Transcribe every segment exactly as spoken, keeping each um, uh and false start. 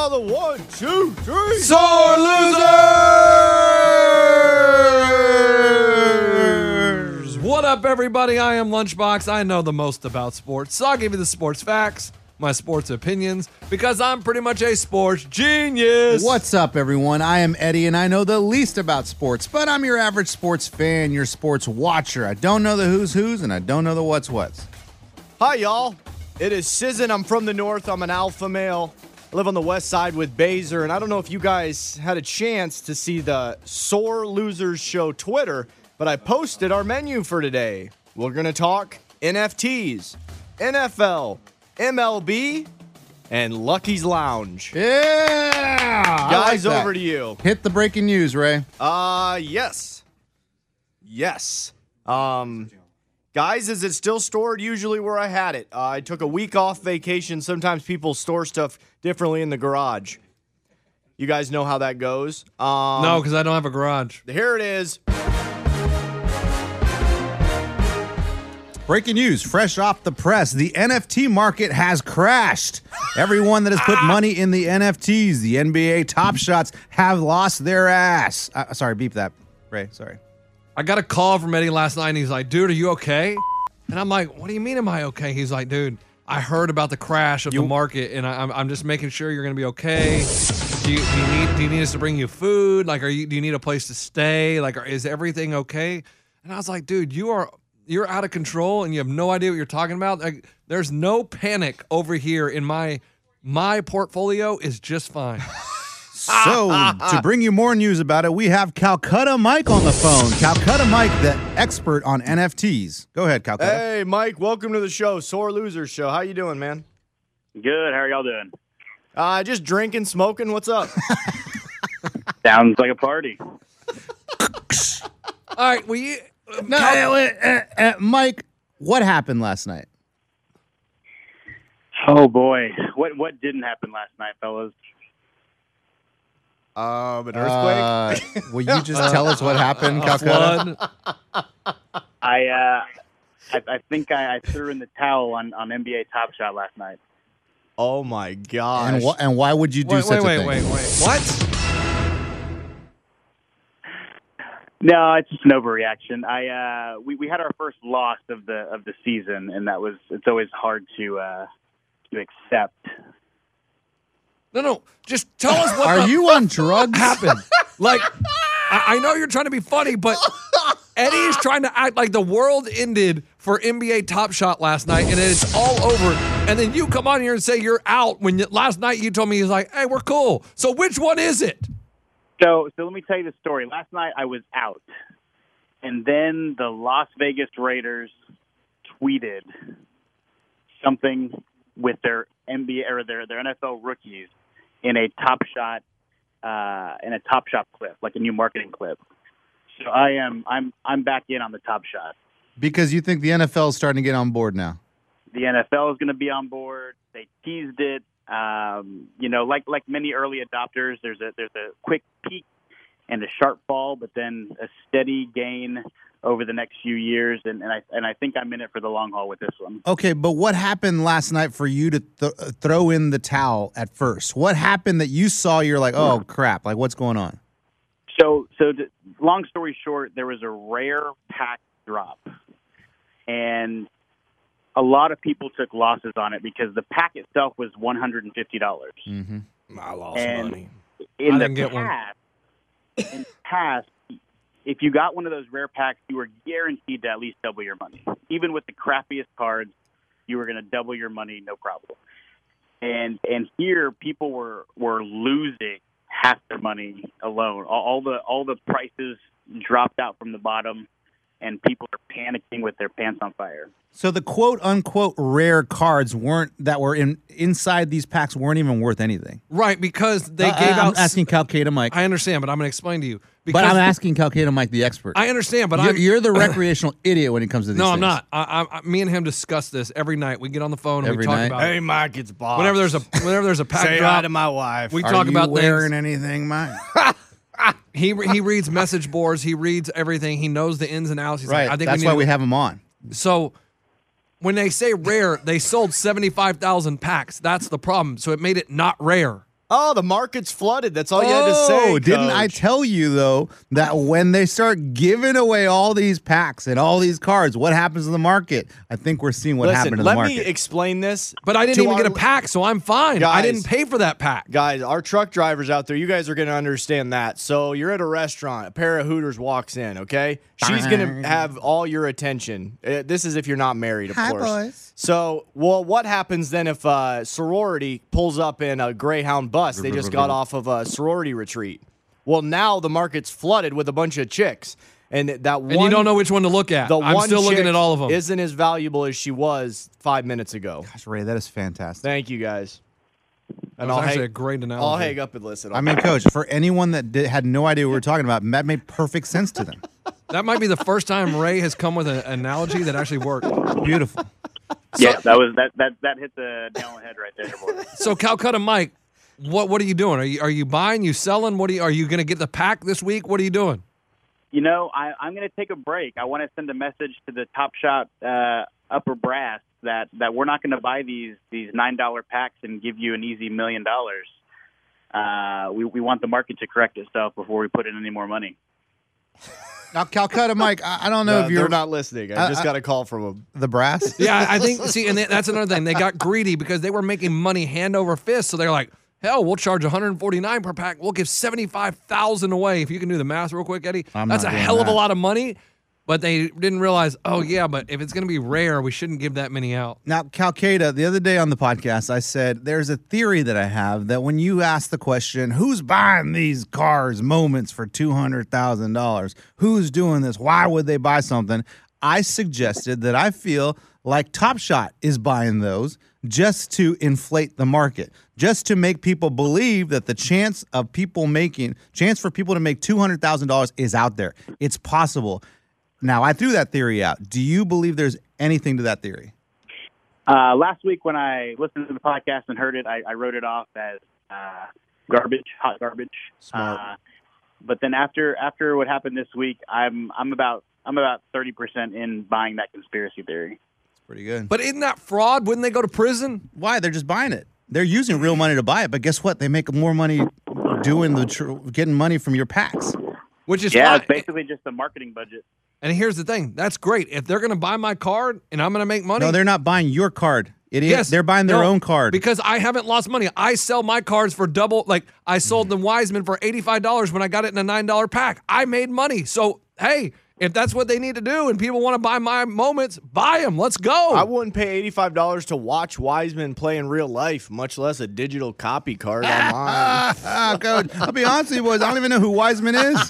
are the one, two, three. Sore losers! What up, everybody? I am Lunchbox. I know the most about sports, so I'll give you the sports facts, my sports opinions, because I'm pretty much a sports genius. What's up, everyone? I am Eddie, and I know the least about sports, but I'm your average sports fan, your sports watcher. I don't know the who's who's, and I don't know the what's what's. Hi, y'all. It is Sizzin. I'm from the north. I'm an alpha male. I live on the west side with Baser, and I don't know if you guys had a chance to see the Sore Losers Show Twitter, but I posted our menu for today. We're going to talk N F Ts, N F L, M L B, and Lucky's Lounge. Yeah! Guys, like over to you. Hit the breaking news, Ray. Uh, yes. Yes. Um... Guys, is it still stored usually where I had it? Uh, I took a week off vacation. Sometimes people store stuff differently in the garage. You guys know how that goes? Um, No, because I don't have a garage. Here it is. Breaking news, fresh off the press, the N F T market has crashed. Everyone that has put money in the N F Ts, the N B A Top Shots, have lost their ass. Uh, sorry, beep that, Ray. Sorry. I got a call from Eddie last night, and he's like, dude, are you okay? And I'm like, what do you mean, am I okay? He's like, dude, I heard about the crash of You- the market, and I, I'm, I'm just making sure you're going to be okay. Do you, do you need do you need us to bring you food? Like, are you do you need a place to stay? Like, are, is everything okay? And I was like, dude, you are you're out of control, and you have no idea what you're talking about. Like, there's no panic over here in my my portfolio is just fine. So, to bring you more news about it, we have Calcutta Mike on the phone. Calcutta Mike, the expert on N F Ts. Go ahead, Calcutta. Hey, Mike, welcome to the show, Sore Losers Show. How you doing, man? Good. How are y'all doing? Uh, just drinking, smoking. What's up? Sounds like a party. All right, well, you, uh, No, Cal- uh, uh, uh, Mike, what happened last night? Oh boy, what what didn't happen last night, fellas? Um, an earthquake? Uh, will you just tell us what happened, Calcutta? flood. I uh, I, I think I, I threw in the towel on, on N B A Top Shot last night. Oh, my gosh. And, wh- and why would you do Wait, such wait, a wait, thing? wait, wait. What? No, it's just an overreaction. I uh, we, we had our first loss of the of the season, and that was it's always hard to uh, to accept. No, no. Just tell us what Are the you on drugs? happened. Like, I, I know you're trying to be funny, but Eddie is trying to act like the world ended for N B A Top Shot last night, and it's all over. And then you come on here and say you're out when you, last night you told me he's like, hey, we're cool. So which one is it? So so let me tell you the story. Last night I was out, and then the Las Vegas Raiders tweeted something with their N B A or their their N F L rookies in a Top Shot uh, in a Top Shot clip, like a new marketing clip. So I am I'm I'm back in on the Top Shot. Because you think the N F L is starting to get on board now. The N F L is going to be on board. They teased it. Um, you know, like like many early adopters, there's a there's a quick peak and a sharp fall, but then a steady gain over the next few years. And, and I and I think I'm in it for the long haul with this one. Okay, but what happened last night for you to th- throw in the towel at first? What happened that you saw? You're like, oh crap! Like, what's going on? So so the, long story short, there was a rare pack drop, and a lot of people took losses on it because the pack itself was one hundred fifty dollars. Mm-hmm. I lost And money. In I the didn't get one. past, in the past, if you got one of those rare packs, you were guaranteed to at least double your money. Even with the crappiest cards, you were going to double your money, no problem. And and here, people were were losing half their money alone. All, all the all the prices dropped out from the bottom, and people are panicking with their pants on fire. So the quote unquote rare cards weren't that were in inside these packs weren't even worth anything. Right, because they Uh, gave I'm out. asking Calcata Mike, I understand, but I'm going to explain to you. Because but I'm asking Calcata Mike, the expert. I understand, but you're, I'm. you're the recreational idiot when it comes to these no, things. I'm not. I, I, me and him discuss this every night. We get on the phone and Every we talk night? about Hey, it. Mike, it's Bob. Whenever there's a whenever there's a pack Say hi drop, to my wife. we Are talk you about wearing things. anything, Mike? He he reads message boards. He reads everything. He knows the ins and outs. He's Right. like, I think That's we need why to- we have him on. So when they say rare, they sold seventy-five thousand packs. That's the problem. So it made it not rare. Oh, the market's flooded. That's all you had to say. Oh, didn't I Coach. tell you, though, that when they start giving away all these packs and all these cards, what happens to the market? I think we're seeing what Listen, happened to the let market. me explain this. But I didn't to even our get a pack, so I'm fine. I Guys. didn't pay for that pack. Guys, our truck drivers out there, you guys are going to understand that. So you're at a restaurant, a pair of Hooters walks in, okay? She's going to have all your attention. Uh, This is if you're not married, of Hi, course. boys. So, well, what happens then if uh, sorority pulls up in a Greyhound bus? They just got off of a sorority retreat. Well, now the market's flooded with a bunch of chicks. And that one, And you don't know which one to look at. the I'm one still looking chick at all of them. isn't as valuable as she was five minutes ago. Gosh, Ray, that is fantastic. Thank you, guys. That And was I'll actually hang, a great analogy. I'll hang up and listen. I mean, Coach, for anyone that did, had no idea what we were talking about, that made perfect sense to them. That might be the first time Ray has come with an analogy that actually worked. Beautiful. Yeah, that was that that that hit the nail on the head right there, boy. So Calcutta Mike, what what are you doing? Are you are you buying? You selling? What are you? Are you going to get the pack this week? What are you doing? You know, I, I'm going to take a break. I want to send a message to the Top Shot uh, upper brass that, that we're not going to buy these these nine dollar packs and give you an easy million dollars. Uh, we we want the market to correct itself before we put in any more money. Now, Calcutta, Mike, I, I don't know No, if you're they're not listening. I I- just I- got a call from them. the brass. Yeah, I think. See, and that's another thing. They got greedy because they were making money hand over fist. So they're like, hell, we'll charge one hundred forty-nine per pack. We'll give seventy-five thousand away. If you can do the math real quick, Eddie, I'm that's a not doing hell of a that. lot of money. But they didn't realize. Oh yeah, but if it's going to be rare, we shouldn't give that many out. Now, Calcata, the other day on the podcast, I said there's a theory that I have that when you ask the question, who's buying these cars moments for two hundred thousand dollars? Who's doing this? Why would they buy something? I suggested that I feel like Top Shot is buying those just to inflate the market, just to make people believe that the chance of people making, chance for people to make two hundred thousand dollars is out there. It's possible. Now, I threw that theory out. Do you believe there's anything to that theory? Uh, last week when I listened to the podcast and heard it, I, I wrote it off as uh, garbage, hot garbage. Smart. Uh, but then after after what happened this week, I'm I'm about I'm about thirty percent in buying that conspiracy theory. Pretty good. But isn't that fraud? Wouldn't they go to prison? Why? They're just buying it. They're using real money to buy it, but guess what? They make more money doing the tr- getting money from your packs. Which is Yeah, fine. it's basically just a marketing budget. And here's the thing. That's great. If they're going to buy my card and I'm going to make money. No, they're not buying your card, idiot. Yes, They're buying their no, own card. because I haven't lost money. I sell my cards for double. Like I sold the Wiseman for eighty-five dollars when I got it in a nine dollar pack. I made money. So hey, if that's what they need to do and people want to buy my moments, buy them. Let's go. I wouldn't pay eighty-five dollars to watch Wiseman play in real life, much less a digital copy card online. ah, Coach, I'll be honest with you, boys. I don't even know who Wiseman is.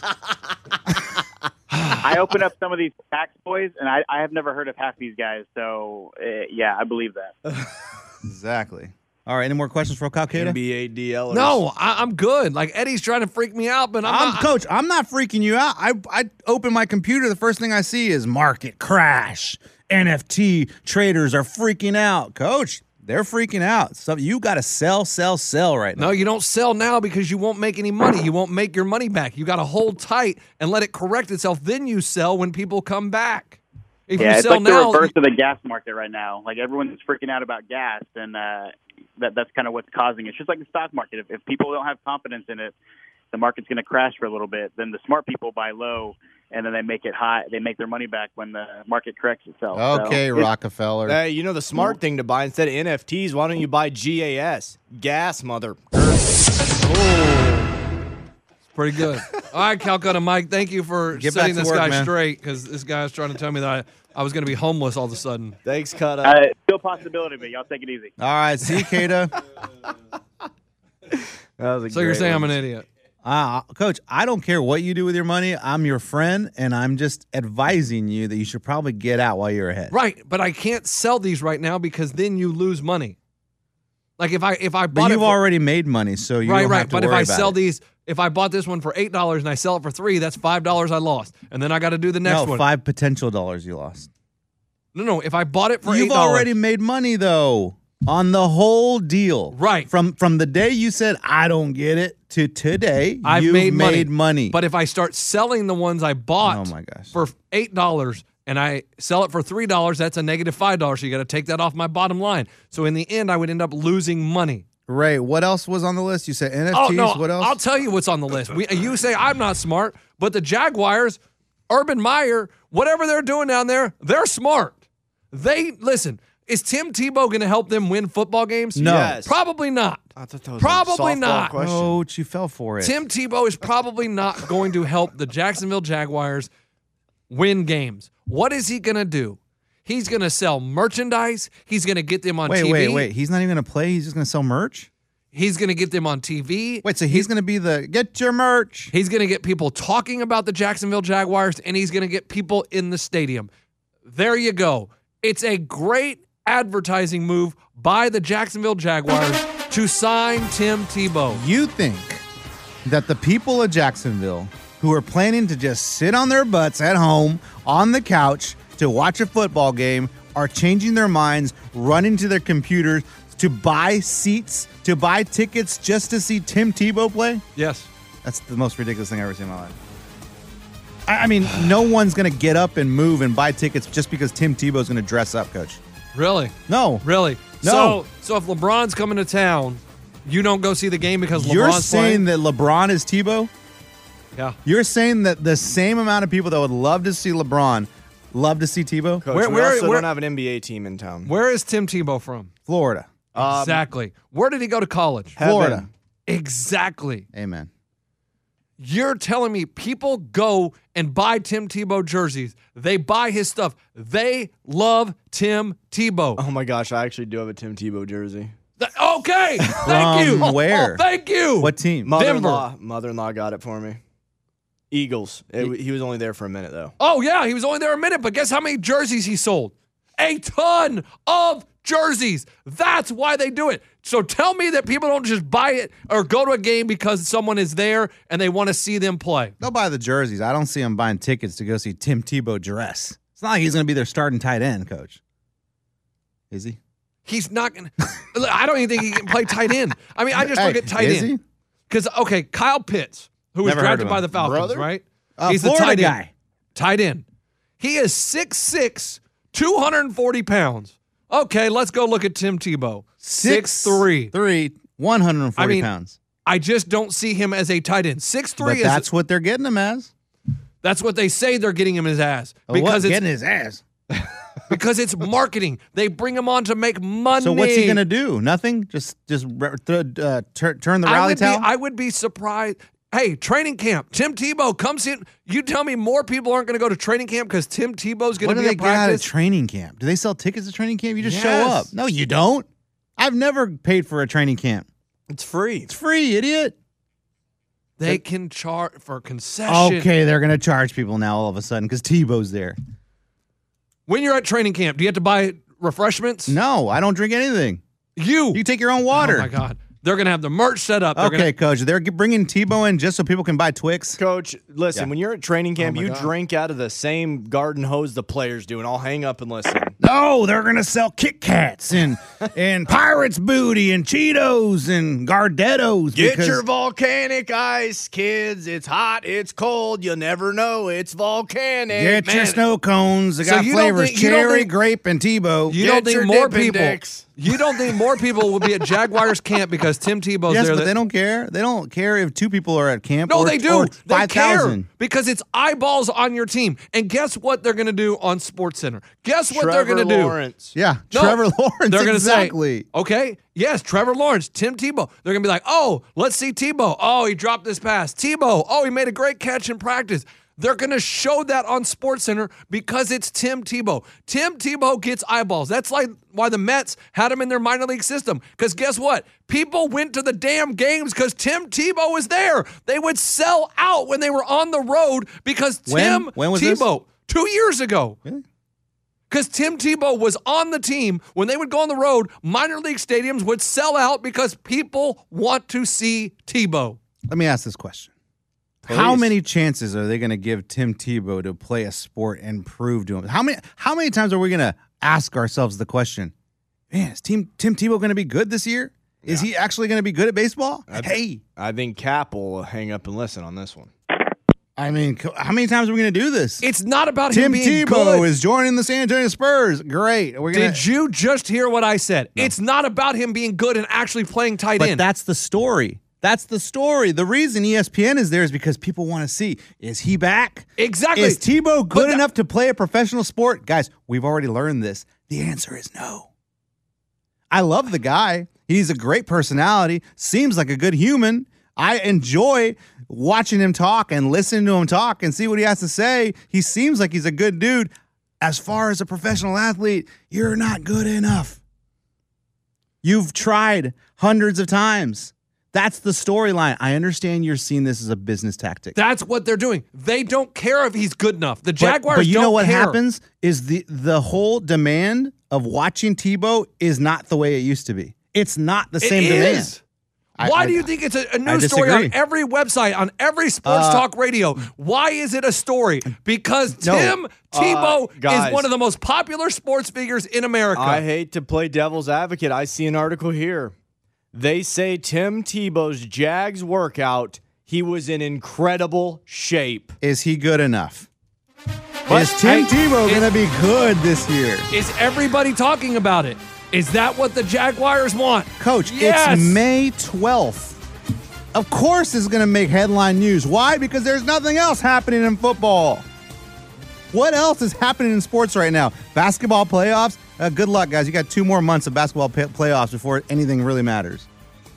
I open up some of these tax boys, and I, I have never heard of half these guys. So uh, yeah, I believe that. Exactly. All right, any more questions for Calcata? N B A D L. no, I, I'm good. Like Eddie's trying to freak me out, but I'm, I'm not. Coach. I'm not freaking you out. I I open my computer. The first thing I see is market crash. N F T traders are freaking out. Coach, they're freaking out. So you got to sell, sell, sell right now. No, you don't sell now because you won't make any money. You won't make your money back. You got to hold tight and let it correct itself. Then you sell when people come back. If Yeah, you it's sell like now, the reverse of the gas market right now. Like everyone's freaking out about gas, and uh, that that's kind of what's causing it. It's just like the stock market. If, if people don't have confidence in it, the market's going to crash for a little bit. Then the smart people buy low, and then they make it high. They make their money back when the market corrects itself. Okay, so, Rockefeller. Hey, you know the smart thing to buy instead of N F Ts? Why don't you buy G A S? Gas, mother. pretty good. All right, Calcutta Mike, thank you for Get back setting to this work, guy man. straight because this guy's trying to tell me that I, I was going to be homeless all of a sudden. Thanks, Cut Up. Uh, still a possibility, but y'all take it easy. All right, see you, Kata. That was a So you're great saying I'm one. an idiot. Uh, Coach, I don't care what you do with your money. I'm your friend, and I'm just advising you that you should probably get out while you're ahead. Right, but I can't sell these right now because then you lose money. Like if I if I But bought you've it for, already made money, so you right don't right. have to But if worry I about sell it. these, if I bought this one for eight dollars and I sell it for three, that's five dollars I lost, and then I got to do the next no, one. five potential dollars you lost. No, no. If I bought it for You've eight dollars, already made money though on the whole deal. Right. From from the day you said I don't get it to today, I've you've made money. made money. But if I start selling the ones I bought Oh, my gosh. for eight dollars and I sell it for three dollars, that's a negative five dollars. So you got to take that off my bottom line. So in the end, I would end up losing money. Ray, what else was on the list? You said N F Ts. Oh, no, What else? I'll tell you what's on the list. We, you say I'm not smart, but the Jaguars, Urban Meyer, whatever they're doing down there, they're smart. They, listen, is Tim Tebow going to help them win football games? No. Yes. Probably not. I thought that was a Probably softball not. question. Coach, you fell for it. Tim Tebow is probably not going to help the Jacksonville Jaguars win games. What is he going to do? He's going to sell merchandise. He's going to get them on wait, T V. wait, wait. He's not even going to play. He's just going to sell merch? He's going to get them on T V. Wait, so he's going to be the get your merch. He's going to get people talking about the Jacksonville Jaguars, and he's going to get people in the stadium. There you go. It's a great advertising move by the Jacksonville Jaguars to sign Tim Tebow. You think that the people of Jacksonville who are planning to just sit on their butts at home on the couch to watch a football game are changing their minds, running to their computers to buy seats, to buy tickets just to see Tim Tebow play? Yes. That's the most ridiculous thing I've ever seen in my life. I I mean, no one's going to get up and move and buy tickets just because Tim Tebow's going to dress up, Coach. Really? No. Really? No. So, so if LeBron's coming to town, you don't go see the game because You're LeBron's saying playing? that LeBron is Tebow? Yeah. You're saying that the same amount of people that would love to see LeBron love to see Tebow? Coach, Where- we where- also where- don't have an N B A team in town. Where is Tim Tebow from? Florida. Um, Exactly. Where did he go to college? Heaven. Florida. Exactly. Amen. You're telling me people go and buy Tim Tebow jerseys. They buy his stuff. They love Tim Tebow. Oh my gosh, I actually do have a Tim Tebow jersey. Th- Okay. Thank From you. where? Thank you. What team? Mother-in-law, mother-in-law got it for me. Eagles. It, he was only there for a minute though. Oh, yeah. He was only there a minute, but guess how many jerseys he sold? A ton of jerseys. That's why they do it. So tell me that people don't just buy it or go to a game because someone is there and they want to see them play. They'll buy the jerseys. I don't see them buying tickets to go see Tim Tebow dress. It's not like he's going to be their starting tight end, Coach. Is he? He's not going to. I don't even think he can play tight end. I mean, I just Hey, look at tight is end. he? Because, okay, Kyle Pitts, who was Never heard drafted of by him. the Falcons, Brother? right? Uh, He's Florida the tight guy. end. Tight end. He is six six, two hundred forty pounds. Okay, let's go look at Tim Tebow. six three. Three, one hundred forty I mean, pounds. I just don't see him as a tight end. six But three is that's what they're getting him as. that's what they say they're getting him his ass. Oh, Because what? it's Getting his ass. because it's marketing. They bring him on to make money. So what's he going to do? Nothing? Just just uh, tur- turn the I rally would be, towel? I would be surprised. Hey, training camp. Tim Tebow comes in. You tell me more people aren't going to go to training camp because Tim Tebow's going What to do be they at get out of practice? training camp? Do they sell tickets to training camp? You just show Yes. up. No, you don't. I've never paid for a training camp. It's free. It's free, idiot. They can charge for concession. Okay, they're going to charge people now all of a sudden because Tebow's there. When you're at training camp, do you have to buy refreshments? No, I don't drink anything. You. You take your own water. Oh, my God. They're going to have the merch set up. They're Okay, gonna, Coach. They're g- bringing Tebow in just so people can buy Twix. Coach, listen, Yeah. when you're at training camp, Oh my you God. drink out of the same garden hose the players do, and I'll hang up and listen. No, they're going to sell Kit Kats and and Pirates Booty and Cheetos and Gardettos. Get because- your volcanic ice, kids. It's hot, it's cold. You'll never know it's volcanic. Get your Man, snow cones. They So got you don't flavors think- you don't cherry, think- grape, and Tebow. you Get don't think your more dipping people. dicks. You don't think more people will be at Jaguars camp because Tim Tebow's yes, there? but that- they don't care. They don't care if two people are at camp. No, or, they do. Or They five care thousand. because it's eyeballs on your team. And guess what they're going to do on SportsCenter? Guess what they're Trevor going to do? Lawrence. Yeah, No, Trevor Lawrence. They're gonna exactly. say, okay, yes, Trevor Lawrence, Tim Tebow. They're going to be like, oh, let's see Tebow. Oh, he dropped this pass. Tebow. Oh, he made a great catch in practice. They're going to show that on SportsCenter because it's Tim Tebow. Tim Tebow gets eyeballs. That's like why the Mets had him in their minor league system. Because guess what? People went to the damn games because Tim Tebow was there. They would sell out when they were on the road because When? Tim When was this? Tebow, two years ago. Really? Because Tim Tebow was on the team. When they would go on the road, minor league stadiums would sell out because people want to see Tebow. Let me ask this question. How Please. many chances are they going to give Tim Tebow to play a sport and prove to him? How many How many times are we going to ask ourselves the question, man, is Tim, Tim Tebow going to be good this year? Is he actually going to be good at baseball? I- hey. I think Cap will hang up and listen on this one. I mean, co- how many times are we going to do this? It's not about Tim him being Tebow good. is joining the San Antonio Spurs. Great. We're gonna, Did you just hear what I said? No. It's not about him being good and actually playing tight but end. That's the story. That's the story. The reason E S P N is there is because people want to see, is he back? Exactly. Is Tebow good that- enough to play a professional sport? Guys, we've already learned this. The answer is no. I love the guy. He's a great personality. Seems like a good human. I enjoy watching him talk and listening to him talk and see what he has to say. He seems like he's a good dude. As far as a professional athlete, you're not good enough. You've tried hundreds of times. That's the storyline. I understand you're seeing this as a business tactic. That's what they're doing. They don't care if he's good enough. The Jaguars but, but you don't know what care. happens is the the whole demand of watching Tebow is not the way it used to be. It's not the It same demand. is. I- Why I- do you think it's a, a I news story on disagree. every website, on every sports Uh, talk radio? Why is it a story? Because No. Tim Tebow Uh, guys. is one of the most popular sports figures in America. I hate to play devil's advocate. I see an article here. They say Tim Tebow's Jags workout, he was in incredible shape. Is he good enough? But, is Tim hey, Tebow it- going to be good this year? Is everybody talking about it? Is that what the Jaguars want? Coach, Yes. it's May twelfth. Of course it's going to make headline news. Why? Because there's nothing else happening in football. What else is happening in sports right now? Basketball playoffs? Uh, good luck, guys. You got two more months of basketball pay- playoffs before anything really matters.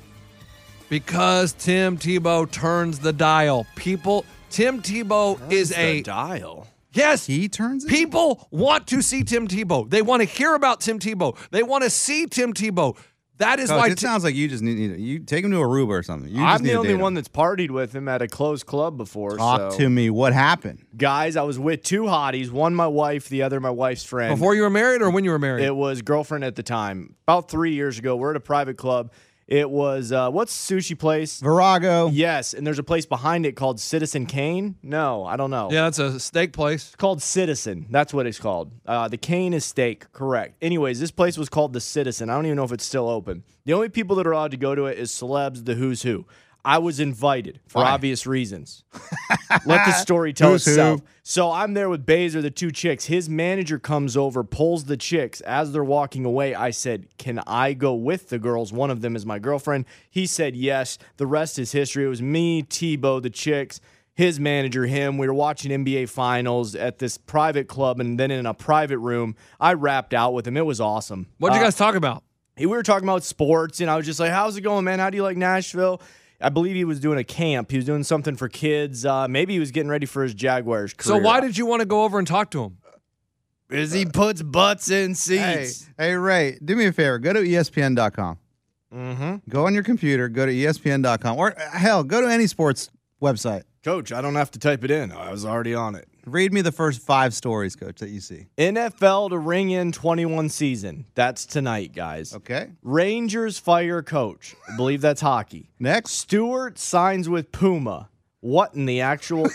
Because Tim Tebow turns the dial. People, Tim Tebow is The a dial. yes. He turns it? People want to see Tim Tebow. They want to hear about Tim Tebow. They want to see Tim Tebow. That is Coach, why. it Ti- sounds like you just need, need you take him to Aruba or something. You just I'm need the to only date him. one that's partied with him at a closed club before. Talk so. to me. What happened? Guys, I was with two hotties, one my wife, the other my wife's friend. Before you were married or when you were married? It was girlfriend at the time. About three years ago, we're at a private club. It was, uh, what's sushi place? Virago. Yes, and there's a place behind it called Citizen Kane. No, I don't know. yeah, that's a steak place. It's called Citizen. That's what it's called. Uh, the Cane is steak, correct. Anyways, this place was called the Citizen. I don't even know if it's still open. The only people that are allowed to go to it is celebs, the who's who. I was invited for Why? obvious reasons. Let the story tell Who's who? itself. So I'm there with Baser, the two chicks. His manager comes over, pulls the chicks. As they're walking away, I said, can I go with the girls? One of them is my girlfriend. He said yes. The rest is history. It was me, Tebow, the chicks, his manager, him. We were watching N B A Finals at this private club and then in a private room. I rapped out with him. It was awesome. What did you Uh, guys talk about? we were talking about sports, and I was just like, how's it going, man? How do you like Nashville? I believe he was doing a camp. He was doing something for kids. Uh, maybe he was getting ready for his Jaguars So career. why did you want to go over and talk to him? Because he puts butts in Hey, seats. hey, Ray, do me a favor. Go to E S P N dot com. Mm-hmm. Go on your computer. Go to E S P N dot com. Or, uh, hell, go to any sports website. Coach, I don't have to type it in. I was already on it. Read me the first five stories, Coach, that you see. N F L to ring in twenty-one season. That's tonight, guys. Okay. Rangers fire coach. I believe that's hockey. Next. Stewart signs with Puma. What in the actual?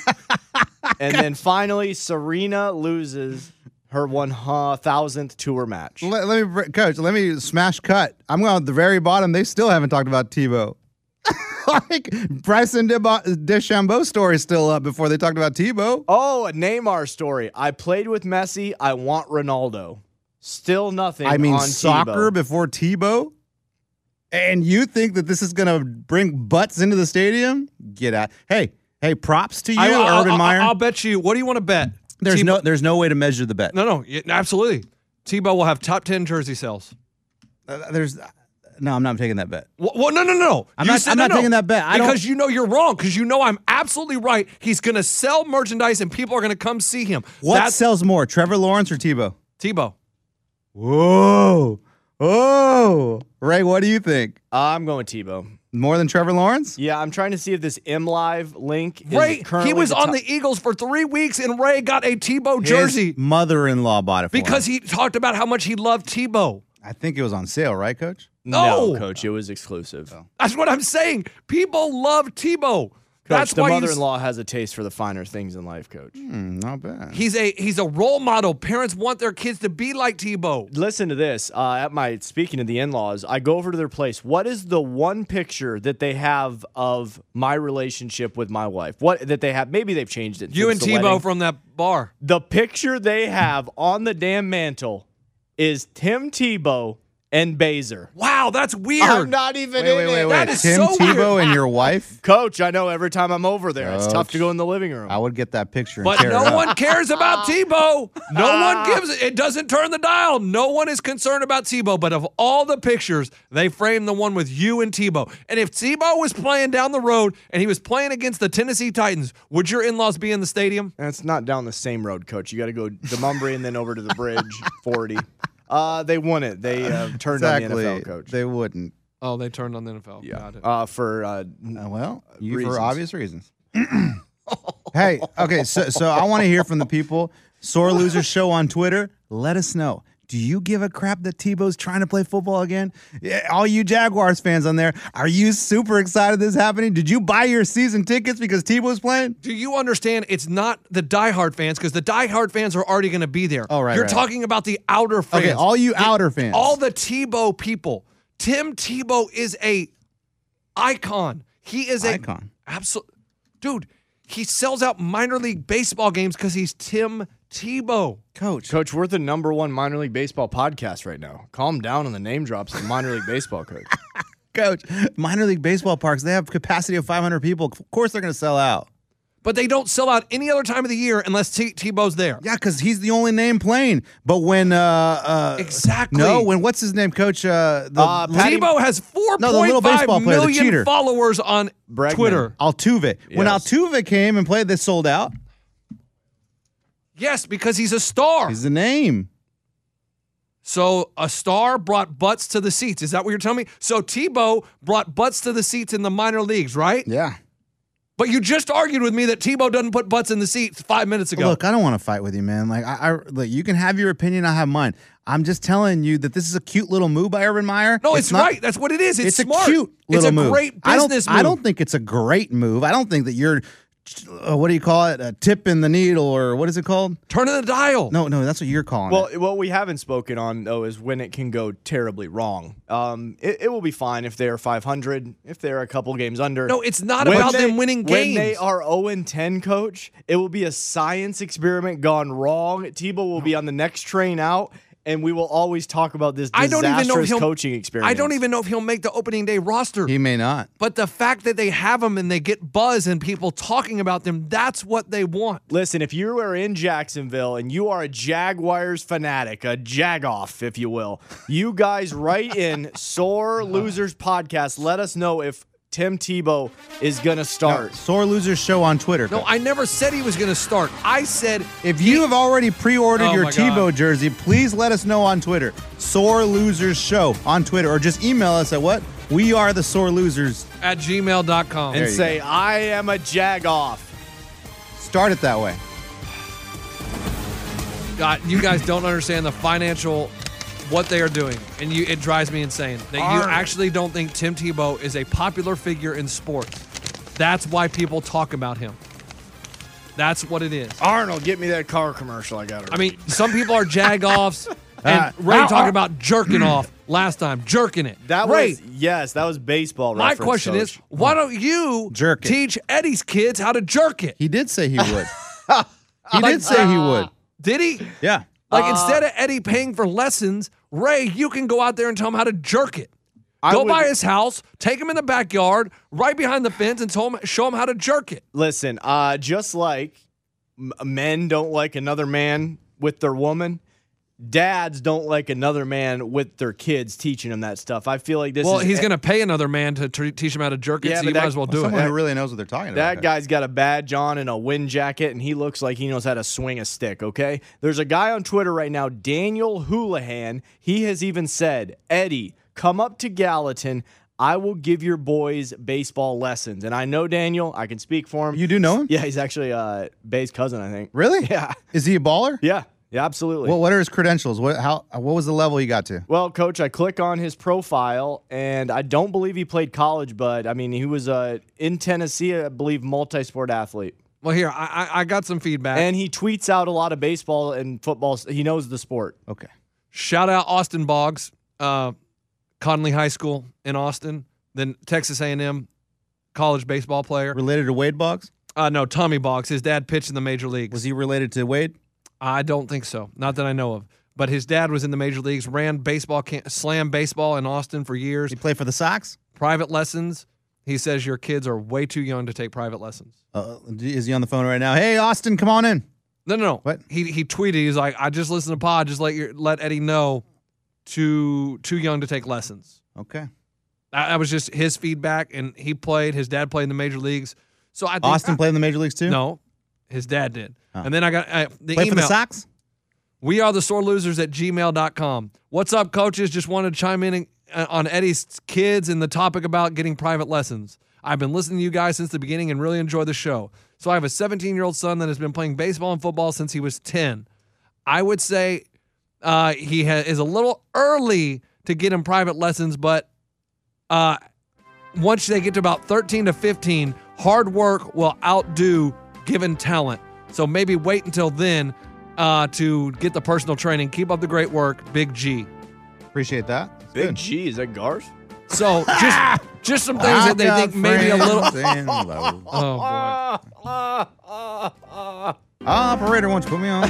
And then finally, Serena loses her one thousandth tour match. Let, let me, br- Coach, let me smash cut. I'm going at the very bottom. They still haven't talked about Tebow. Like, Bryson DeBo- DeChambeau story is still up before they talked about Tebow. Oh, a Neymar story. I played with Messi. I want Ronaldo. Still nothing. I mean, on soccer Tebow. before Tebow? And you think that this is going to bring butts into the stadium? Get out. Hey, hey, props to you, I, I'll, Urban I'll- Meyer. I'll bet you. What do you want to bet? there's Tebow- no there's no way to measure the bet. no, no, yeah, absolutely. Tebow will have top ten jersey sales. Uh, there's no, I'm not taking that bet. Well, well no, no, no. I'm You not- said I'm no, not no. taking that bet. I don't- because you know you're wrong. Because you know I'm absolutely right. He's going to sell merchandise and people are going to come see him. What That's sells more, Trevor Lawrence or Tebow? Tebow. Whoa, whoa, Ray, what do you think? I'm going Tebow. More than Trevor Lawrence? Yeah, I'm trying to see if this M Live link is Ray, currently he was the on top- the Eagles for three weeks, and Ray got a Tebow jersey His mother-in-law bought it for because him. he talked about how much he loved Tebow. I think it was on sale, right, Coach? No, No. coach, it was exclusive. That's what I'm saying. People love Tebow. That's the why you s- mother-in-law has a taste for the finer things in life, Coach. Hmm, not bad. He's a he's a role model. Parents want their kids to be like Tebow. Listen to this. Uh, at my speaking of the in-laws, I go over to their place. What is the one picture that they have of my relationship with my wife? What that they have? Maybe they've changed it. You and since the Tebow wedding. from that bar. The picture they have on the damn mantle is Tim Tebow and Baser. Wow, that's weird. I'm not even Wait, in wait, wait, it. wait. That is Tim so Tebow weird. and your wife? Coach, I know every time I'm over there, it's tough to Coach. go in the living room. I would get that picture and But tear it no up. one cares about Tebow. No one gives it. It doesn't turn the dial. No one is concerned about Tebow. But of all the pictures, they framed the one with you and Tebow. And if Tebow was playing down the road and he was playing against the Tennessee Titans, would your in-laws be in the stadium? That's not down the same road, Coach. You got to go Demumbry and then over to the bridge, forty. Uh, they won it. They uh, turned Exactly. on the N F L, Coach. They wouldn't. Oh, they turned on the N F L. yeah, Got it. uh, for uh, Uh, well, you reasons. for obvious reasons. Hey, okay, so so I want to hear from the people. Sore Losers Show on Twitter. Let us know. Do you give a crap that Tebow's trying to play football again? Yeah, all you Jaguars fans on there, are you super excited this is happening? Did you buy your season tickets because Tebow's playing? Do you understand it's not the diehard fans because the diehard fans are already going to be there. Oh, right, You're right. talking about the outer fans. Okay, all you outer fans. All the Tebow people. Tim Tebow is a icon. He is a Icon. absolute dude. He sells out minor league baseball games because he's Tim Tebow. Coach. Coach, we're the number one minor league baseball podcast right now. Calm down on the name drops in minor league baseball, Coach. Coach, minor league baseball parks, they have capacity of five hundred people. Of course they're going to sell out. But they don't sell out any other time of the year unless T- Tebow's there. Yeah, because he's the only name playing. But when uh, uh Exactly. no, when what's his name, Coach? Uh, the Uh, Patty- Tebow has four No, the little point baseball five player, the million cheater. followers on Bregman. Twitter. Altuve. When Yes. Altuve came and played, they sold out. Yes, because he's a star. He's the name. So a star brought butts to the seats. Is that what you're telling me? So Tebow brought butts to the seats in the minor leagues, right? Yeah. But you just argued with me that Tebow doesn't put butts in the seats five minutes ago. Look, I don't want to fight with you, man. Like I, I look, you can have your opinion. I have mine. I'm just telling you that this is a cute little move by Urban Meyer. no, it's, not- right. That's what it is. It's, It's, smart. a cute little It's a move. great I don't, business move. I don't think it's a great move. I don't think that you're, uh, what do you call it? A tip in the needle, or what is it called? Turning the dial. No, no, that's what you're calling Well, it. what we haven't spoken on, though, is when it can go terribly wrong. Um, it, it will be fine if they're five hundred, if they're a couple games under. No, it's not When about they- them winning games. When they are oh and ten, Coach, it will be a science experiment gone wrong. Tebow will be on the next train out, and we will always talk about this I don't even know if disastrous he'll coaching experience. I don't even know if he'll make the opening day roster. He may not. But the fact that they have him and they get buzz and people talking about them, that's what they want. Listen, if you are in Jacksonville and you are a Jaguars fanatic, a Jagoff, if you will, you guys write in Sore Losers Podcast. Let us know if Tim Tebow is going to start. Sore Losers Show on Twitter. No, I never said he was going to start. I said If you have already pre-ordered Oh your my God. Tebow jersey, please let us know on Twitter. Sore Losers Show on Twitter, or just email us at what? We are the Sore Losers. at gmail dot com. And you say, I am a Jagoff. Start it that way. God, you guys don't understand the financial what they are doing, and you it drives me insane that you Arr. actually don't think Tim Tebow is a popular figure in sports. That's why people talk about him. That's what it is. Arnold, get me that car commercial. I got it. I mean, some people are jag-offs, and Uh, Ray ow, talked ow. about jerking off last time, jerking it. that Ray, was, yes, that was baseball my reference, question Coach. is, why don't you Jerk it. teach Eddie's kids how to jerk it? He did say he would. he did say he would. Did he? Yeah. Like, Uh, instead of Eddie paying for lessons, Ray, you can go out there and tell him how to jerk it. I Go would- by his house, take him in the backyard, right behind the fence, and tell him, show him how to jerk it. Listen, uh, just like m- men don't like another man with their woman, dads don't like another man with their kids teaching them that stuff. I feel like this Well, is he's going to pay another man to tr- teach him how to jerk it, Yeah, so but you that- might as well do Someone it. who really knows what they're talking That about. guy's got a badge on and a wind jacket, and he looks like he knows how to swing a stick, okay? There's a guy on Twitter right now, Daniel Houlihan. He has even said, Eddie, come up to Gallatin. I will give your boys baseball lessons. And I know Daniel. I can speak for him. You do know him? Yeah, he's actually uh, Bay's cousin, I think. Really? Yeah. Is he a baller? Yeah. Yeah, absolutely. Well, what are his credentials? What how what was the level he got to? Well, Coach, I click on his profile, and I don't believe he played college, but, I mean, he was uh, in Tennessee, I believe, multi-sport athlete. Well, here, I, I I got some feedback. And he tweets out a lot of baseball and football. He knows the sport. Okay. Shout out Austin Boggs, uh, Conley High School in Austin, then Texas A and M college baseball player. Related to Wade Boggs? Uh, no, Tommy Boggs. His dad pitched in the major leagues. Was he related to Wade? I don't think so. Not that I know of. But his dad was in the major leagues, ran baseball, camp, slam baseball in Austin for years. He played for the Sox? Private lessons. He says your kids are way too young to take private lessons. Uh, is he on the phone right now? Hey, Austin, come on in. No, no, no. What? He he tweeted. He's like, I just listened to pod. Just let your let Eddie know, too too young to take lessons. Okay. That, that was just his feedback, and he played. His dad played in the major leagues. So I think Austin I, played in the major leagues too? No, his dad did. Oh. And then I got uh, the Played email. for the Sox? We are the sore losers at gmail dot com. What's up, coaches? Just wanted to chime in uh, on Eddie's kids and the topic about getting private lessons. I've been listening to you guys since the beginning and really enjoy the show. So I have a seventeen-year-old son that has been playing baseball and football since he was ten. I would say uh, he ha- is a little early to get him private lessons, but uh, once they get to about thirteen to fifteen, hard work will outdo given talent. So maybe wait until then uh, to get the personal training. Keep up the great work. Big G. Appreciate that. That's Big good. G, is that Garth? So just just some things that they think maybe a little. Oh boy. Operator wants to put me on.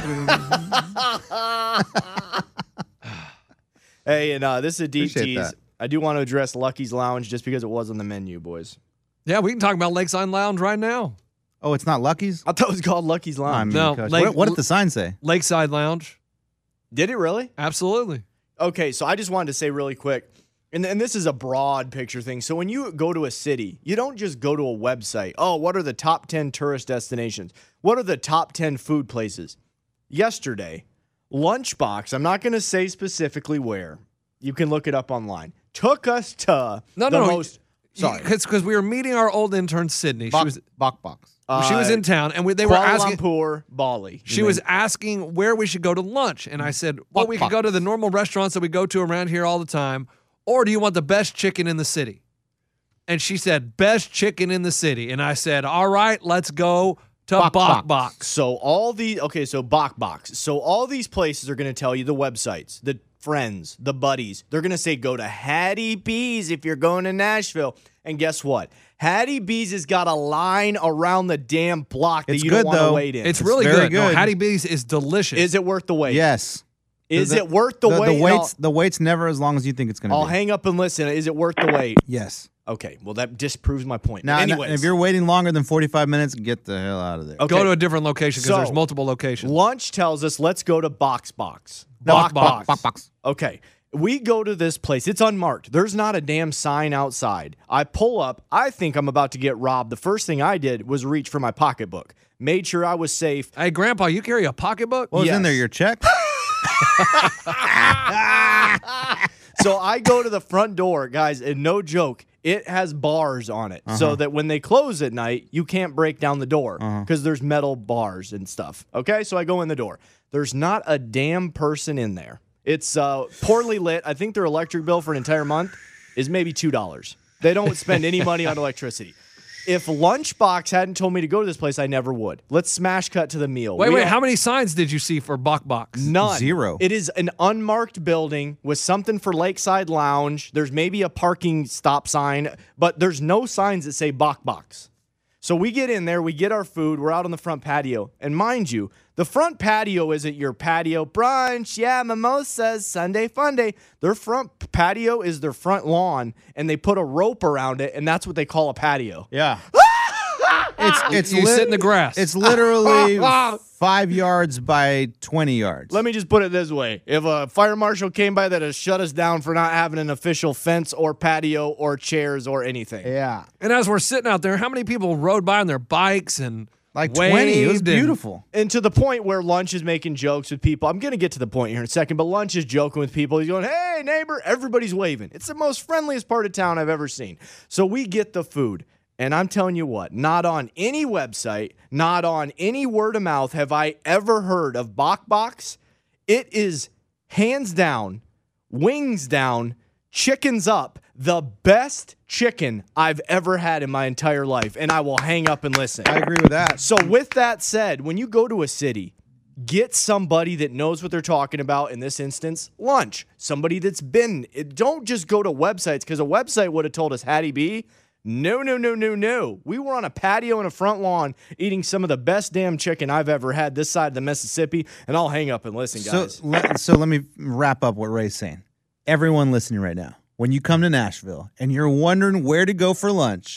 Hey, and uh, this is a deep Appreciate tease. that. I do want to address Lucky's Lounge just because it was on the menu, boys. Yeah, we can talk about Lakeside Lounge right now. Oh, it's not Lucky's? I thought it was called Lucky's I Lounge. mean, No, Coach, Lake- what, what did the sign say? Lakeside Lounge. Did it really? Absolutely. Okay, so I just wanted to say really quick, and, and this is a broad picture thing. So when you go to a city, you don't just go to a website. Oh, what are the top ten tourist destinations? What are the top ten food places? Yesterday, Lunchbox, I'm not going to say specifically where. You can look it up online. Took us to No, the no, no. most... Sorry. Because we were meeting our old intern, Sydney. She Bok, was Bok Box. she was Uh, in town, and we, they were Kuala asking. Lumpur, Bali. She was asking where we should go to lunch, and I said, "Well, Bok we could go to the normal restaurants that we go to around here all the time, or do you want the best chicken in the city?" And she said, "Best chicken in the city." And I said, "All right, let's go to Bok Bok Box. Box." So all the okay, so Bok Box. So all these places are going to tell you the websites, the friends, the buddies. They're going to say go to Hattie B's if you're going to Nashville. And guess what? Hattie B's has got a line around the damn block that It's you good, don't want to though. wait in. It's It's really very good. No, good. Hattie B's is delicious. Is it worth the wait? Yes. Is The- it worth the, the, wait? The wait's, the wait's never as long as you think it's going to I'll be. hang up and listen. Is it worth the wait? Yes. Okay, well that disproves my point. Now, But now, anyways, if you're waiting longer than forty-five minutes, get the hell out of there. okay. Go to a different location because So, there's multiple locations. Lunch tells us let's go to Box Box. Bok Box Box. Box. Okay. We go to this place. It's unmarked. There's not a damn sign outside. I pull up. I think I'm about to get robbed. The first thing I did was reach for my pocketbook. Made sure I was safe. Hey, Grandpa, you carry a pocketbook? What was in Yes. there? Your check? So I go to the front door, guys, and no joke, it has bars on it Uh-huh. so that when they close at night, you can't break down the door because there's metal bars and stuff. Okay, so I go in the door. There's not a damn person in there. It's uh, poorly lit. I think their electric bill for an entire month is maybe two dollars. They don't spend any money on electricity. If Lunchbox hadn't told me to go to this place, I never would. Let's smash cut to the meal. Wait, We wait. don't- How many signs did you see for Bok Box? None. Zero. It is an unmarked building with something for Lakeside Lounge. There's maybe a parking stop sign, but there's no signs that say Bok Box. So we get in there, we get our food, we're out on the front patio. And mind you, the front patio isn't your patio brunch, yeah, mimosas, Sunday fun day. Their front patio is their front lawn, and they put a rope around it, and that's what they call a patio. Yeah. it's it's You lit- sit in the grass. It's literally five yards by twenty yards. Let me just put it this way. If a fire marshal came by, that has shut us down for not having an official fence or patio or chairs or anything. yeah. And as we're sitting out there, how many people rode by on their bikes and Like twenty. It was waved and- beautiful. And to the point where Lunch is making jokes with people. I'm going to get to the point here in a second, but Lunch is joking with people. He's going, hey, neighbor. Everybody's waving. It's the most friendliest part of town I've ever seen. So we get the food. And I'm telling you what, not on any website, not on any word of mouth have I ever heard of Bok Box It is hands down, wings down, chickens up, the best chicken I've ever had in my entire life, and I will hang up and listen. I agree with that. So with that said, when you go to a city, get somebody that knows what they're talking about. In this instance, lunch. Somebody that's been. It, don't just go to websites, because a website would have told us Hattie B. No, no, no, no, no. We were on a patio in a front lawn eating some of the best damn chicken I've ever had this side of the Mississippi, and I'll hang up and listen, guys. So, let, so let me wrap up what Ray's saying. Everyone listening right now, when you come to Nashville and you're wondering where to go for lunch,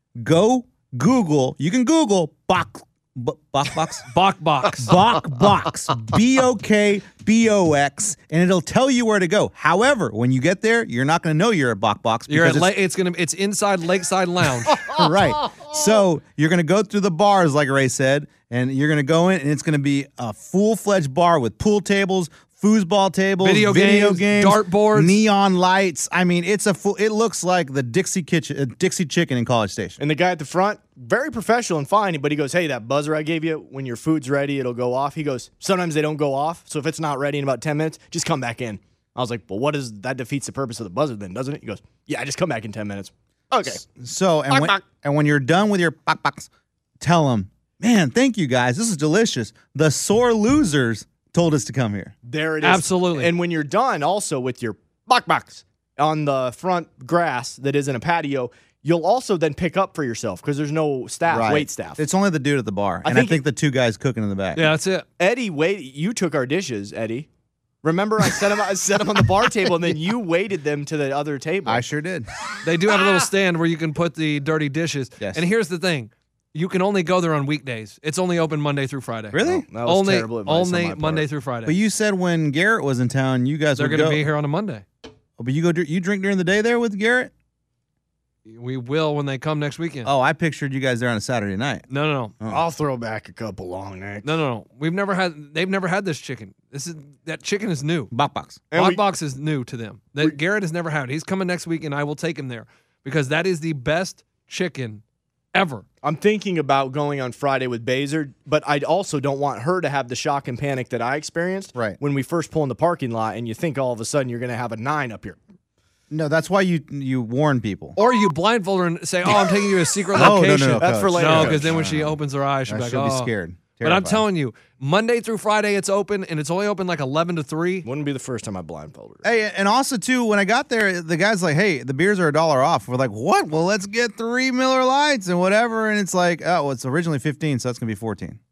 go Google. You can Google Bok B- Bok Box? Bok Box. Bok Box. B O K B O X, and it'll tell you where to go. However, when you get there, you're not going to know you're at Bok Box. You're at because La- it's, it's gonna it's inside Lakeside Lounge. right. So you're going to go through the bars, like Ray said, and you're going to go in, and it's going to be a full-fledged bar with pool tables, foosball tables, Video video games, games, dartboards. neon lights. I mean, it's a full. It looks like the Dixie Kitchen, uh, Dixie Chicken in College Station. And the guy at the front, very professional and fine, but he goes, hey, that buzzer I gave you, when your food's ready, it'll go off. He goes, sometimes they don't go off, so if it's not ready in about ten minutes, just come back in. I was like, well, what is that? Defeats the purpose of the buzzer then, doesn't it? He goes, yeah, just come back in ten minutes. Okay. So, and when, and when you're done with your Bok Box, tell them, man, thank you guys. This is delicious. The sore losers told us to come here. There it is. Absolutely. And when you're done also with your Bok Box on the front grass that is in a patio, you'll also then pick up for yourself because there's no staff, Right. wait staff. It's only the dude at the bar. I and think I think the two guys cooking in the back. Yeah, that's it. Eddie, wait, you took our dishes, Eddie. Remember, I set them, I set them on the bar table, and then you weighted them to the other table. I sure did. They do have a little stand where you can put the dirty dishes. Yes. And here's the thing. You can only go there on weekdays. It's only open Monday through Friday. Really? That was only terrible advice on my only part. Monday through Friday. But you said when Garrett was in town, you guys They're would going to go. be here on a Monday. Oh, but you go. dur- You drink during the day there with Garrett? We will when they come next weekend. Oh, I pictured you guys there on a Saturday night. No, no, no. Oh. I'll throw back a couple long necks. No, no, no. We've never had. They've never had this chicken. This is that chicken is new. Bok Box. And Bok we- Box is new to them. That Garrett has never had it. He's coming next week, and I will take him there because that is the best chicken ever. I'm thinking about going on Friday with Baser, but I also don't want her to have the shock and panic that I experienced Right. when we first pull in the parking lot and you think all of a sudden you're going to have a nine up here. No, that's why you you warn people. Or you blindfold her and say, "Oh, I'm taking you to a secret No, no, no, location." no, That's for Coach. later. No, Coach. because then when she opens her eyes, she'll I be like, should "Oh." be scared. But I'm Terrified. telling you, Monday through Friday it's open, and it's only open like eleven to three. Wouldn't be the first time I blindfolded her. Hey, and also too, when I got there, the guy's like, "Hey, the beers are a dollar off." We're like, "What? Well, let's get three Miller Lights and whatever." And it's like, "Oh, well, it's originally fifteen, so that's gonna be fourteen."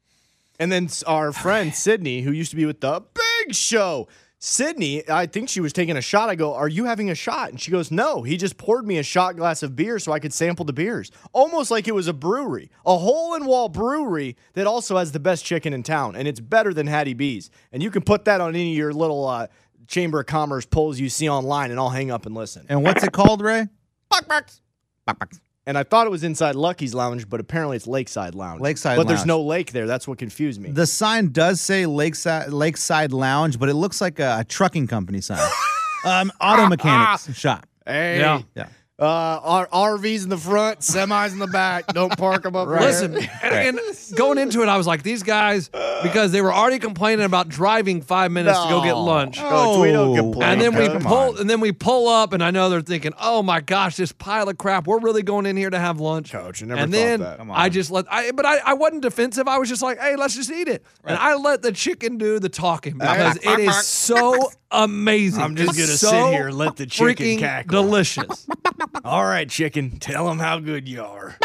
And then s- our friend Sydney, who used to be with the Big Show, Sydney, I think she was taking a shot. I go, "Are you having a shot?" And she goes, "No, he just poured me a shot glass of beer so I could sample the beers." Almost like it was a brewery, a hole-in-wall brewery that also has the best chicken in town, and it's better than Hattie B's. And you can put that on any of your little uh, Chamber of Commerce polls you see online, and I'll hang up and listen. And what's it called, Ray? Bok Box. Bok Box. And I thought it was inside Lucky's Lounge, but apparently it's Lakeside Lounge. Lakeside But there's Lounge. no lake there. That's what confused me. The sign does say Lakeside Lakeside Lounge, but it looks like a, a trucking company sign. um, auto mechanics shop. Hey. Yeah. Yeah. Uh, R- RVs in the front, semis in the back. Don't park them up there. Listen, and, and going into it, I was like, these guys, because they were already complaining about driving five minutes to go get lunch. Coach, we don't Oh. complain. And then we Come pull, on. and then we pull up, and I know they're thinking, "Oh my gosh, this pile of crap! We're really going in here to have lunch." Coach, I never and thought then that. Come I on. just let, I, but I, I wasn't defensive. I was just like, "Hey, let's just eat it," and I let the chicken do the talking because it is so amazing. I'm just It's gonna so sit here and let the chicken freaking cackle. delicious. All right, chicken, tell them how good you are.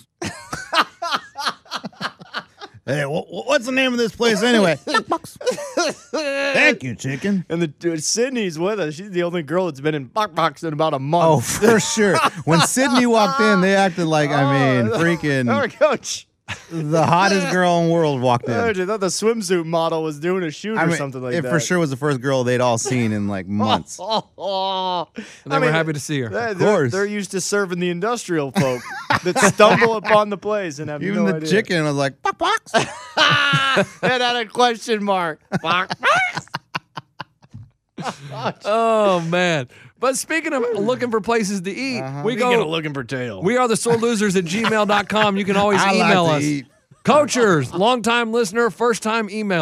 Hey, wh- wh- what's the name of this place anyway? Thank you, chicken. And the dude, Sydney's with us. She's the only girl that's been in Bok Box in about a Oh, month. for sure. When Sydney walked in, they acted like, I mean, Oh, freaking Coach. the hottest girl in the world walked in. Coach, I thought the swimsuit model was doing a shoot I or mean, something like it that. for sure was the first girl they'd all seen in like months. Oh, oh. And they were happy to see her. They're, Of course. they're used to serving the industrial folk that stumble upon the place and have Even no the idea. chicken was like, Bok Box. It had a question mark. Bok Box. Oh man! But speaking of looking for places to eat, we We go. get a looking for tail. We are the sore losers at gmail dot com. You can always I like email to us. eat. Coachers, longtime listener, first time emailer.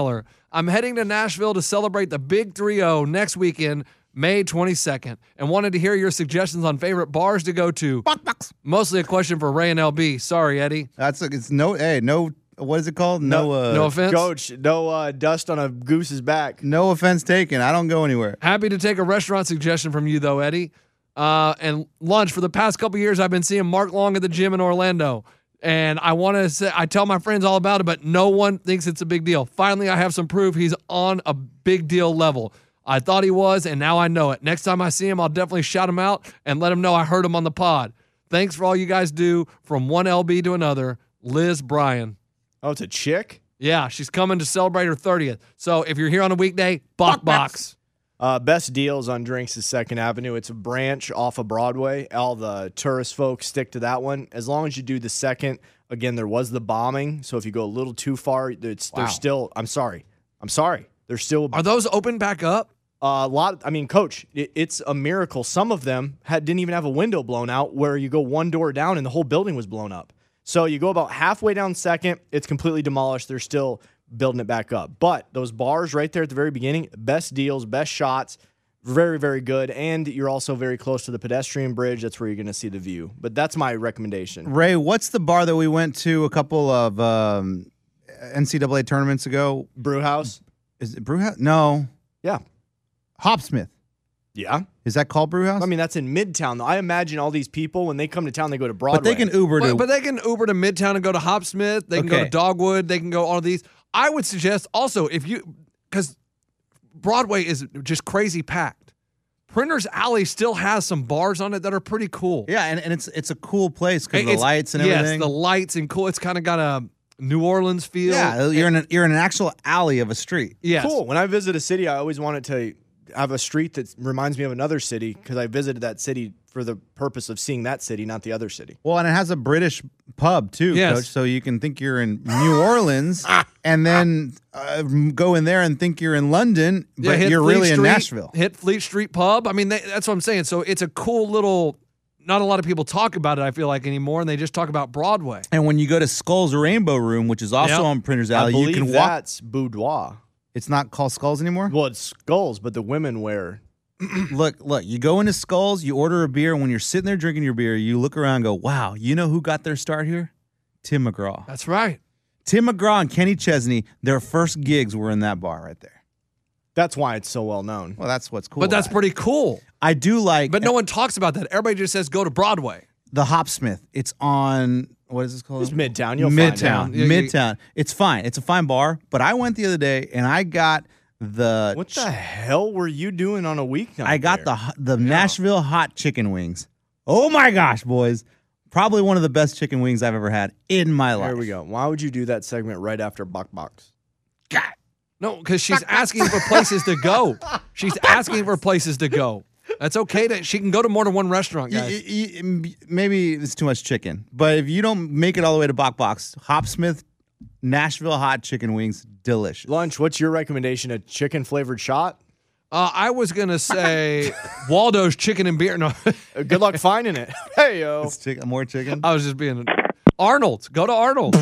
I'm heading to Nashville to celebrate the Big three oh next weekend, May twenty-second, and wanted to hear your suggestions on favorite bars to go to. Box, box. Mostly a question for Ray and L B. Sorry, Eddie. That's a, it's no. Hey, no. What is it called? No. No- uh, No offense. Coach, no uh, dust on a goose's back. No offense taken. I don't go anywhere. Happy to take a restaurant suggestion from you, though, Eddie. Uh, and lunch. For the past couple years, I've been seeing Mark Long at the gym in Orlando. And I want to say, I tell my friends all about it, but no one thinks it's a big deal. Finally, I have some proof he's on a big deal level. I thought he was, and now I know it. Next time I see him, I'll definitely shout him out and let him know I heard him on the pod. Thanks for all you guys do from one L B to another. Liz Bryan. Oh, it's a chick? Yeah, she's coming to celebrate her thirtieth. So if you're here on a weekday, Bok Box. Uh, best deals on drinks is Second Avenue. It's a branch off of Broadway. All the tourist folks stick to that one. As long as you do the second, again, there was the bombing. So if you go a little too far, it's, Wow. they're still, I'm sorry. I'm sorry. They're still Are those open back up? a lot. I mean, Coach, it, it's a miracle. Some of them had, didn't even have a window blown out where you go one door down and the whole building was blown up. So you go about halfway down second, it's completely demolished. They're still building it back up. But those bars right there at the very beginning, best deals, best shots, very, very good. And you're also very close to the pedestrian bridge. That's where you're going to see the view. But that's my recommendation. Ray, what's the bar that we went to a couple of um, N C double A tournaments ago? Brew House? Is it Brewhouse? No. Yeah. Hopsmith. Yeah. Is that called Brewhouse? I mean, that's in Midtown, though. I imagine all these people, when they come to town, they go to Broadway. but they can Uber to. But, but they can Uber to Midtown and go to Hopsmith. They can go Okay. to Dogwood. They can go all of these. I would suggest also if you, because Broadway is just crazy packed. Printer's Alley still has some bars on it that are pretty cool. yeah, and, and it's it's a cool place because of the It's- lights and yes, everything. the lights and cool. It's kind of got a New Orleans feel. yeah, you're in a, you're in an actual alley of a street. Yes. Cool. When I visit a city, I always want it to have a street that reminds me of another city because I visited that city for the purpose of seeing that city, not the other city. Well, and it has a British pub too, Yes. Coach. So you can think you're in New Orleans, and then uh, go in there and think you're in London, Yeah, but hit you're Fleet really in Street, Nashville. Hit Fleet Street Pub. I mean, they, that's what I'm saying. So it's a cool little. Not a lot of people talk about it, I feel like, anymore, and they just talk about Broadway. And when you go to Skull's Rainbow Room, which is also Yep. on Printer's I Alley, you believe can walk. that's boudoir. It's not called Skulls anymore. Well, it's skulls, but the women wear. Look, look. You go into Skulls, you order a beer, and when you're sitting there drinking your beer, you look around and go, "Wow, you know who got their start here? Tim McGraw. That's right. Tim McGraw and Kenny Chesney. Their first gigs were in that bar right there. That's why it's so well known. Well, that's what's cool. But that's about it. pretty cool. I do like. But no one talks about that. Everybody just says go to Broadway. the Hopsmith. It's on what is this called? It's Midtown. You'll find Midtown. it. Yeah, you- Midtown. It's fine. It's a fine bar. But I went the other day and I got the. What the hell were you doing on a weeknight? I got there? the the Nashville hot chicken wings. Oh my gosh, boys! Probably one of the best chicken wings I've ever had in my life. There we go. Why would you do that segment right after Buck Box? God. No, because she's asking for places to go. She's asking for places to go. That's okay. To, she can go to more than one restaurant, Y- guys. y- y- Maybe it's too much chicken, but if you don't make it all the way to Bok Box, Hopsmith Nashville hot chicken wings, delicious. Lunch, what's your recommendation? A chicken flavored shot? Uh, I was going to say Waldo's Chicken and Beer. No, Uh, Good luck finding it. Hey, yo. It's chicken, more chicken. I was just being Arnold's. Go to Arnold's.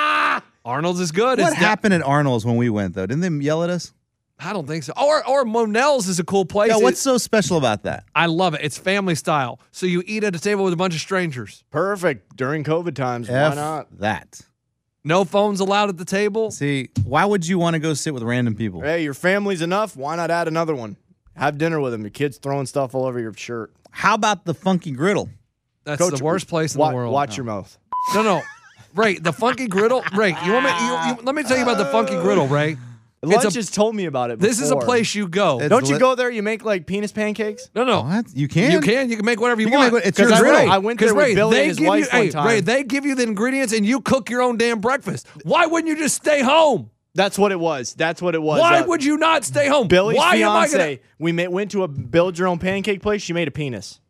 Arnold's is good. What It's not- happened at Arnold's when we went though? Didn't they yell at us? I don't think so. Or or Monell's is a cool place. Yeah, It- what's so special about that? I love it. It's family style. So you eat at a table with a bunch of strangers. Perfect. During COVID times. F Why not? that. No phones allowed at the table. See, why would you want to go sit with random people? Hey, your family's enough. Why not add another one? Have dinner with them. Your kids throwing stuff all over your shirt. How about the funky griddle? That's Coach, the worst place in wa- the world. Watch your mouth. No, no. Ray, the Funky Griddle. Ray, you want me? You, you, let me tell you about the Funky Griddle, Ray. Lunch a- just told me about it. This is a before. place you go. It's Don't you lit- go there? You make like penis pancakes. No, no. What? You can? You can. You can make whatever you, You can want. make what- it's your 'Cause griddle. Ray, I went there 'cause with Ray, Billy they and his give wife you, one hey, time. Ray, they give you the ingredients and you cook your own damn breakfast. Why wouldn't you just stay home? That's what it was. That's what it was. Why Uh, would you not stay home? Billy's Why am I fiance? gonna? We ma- went to a build your own pancake place. She made a penis,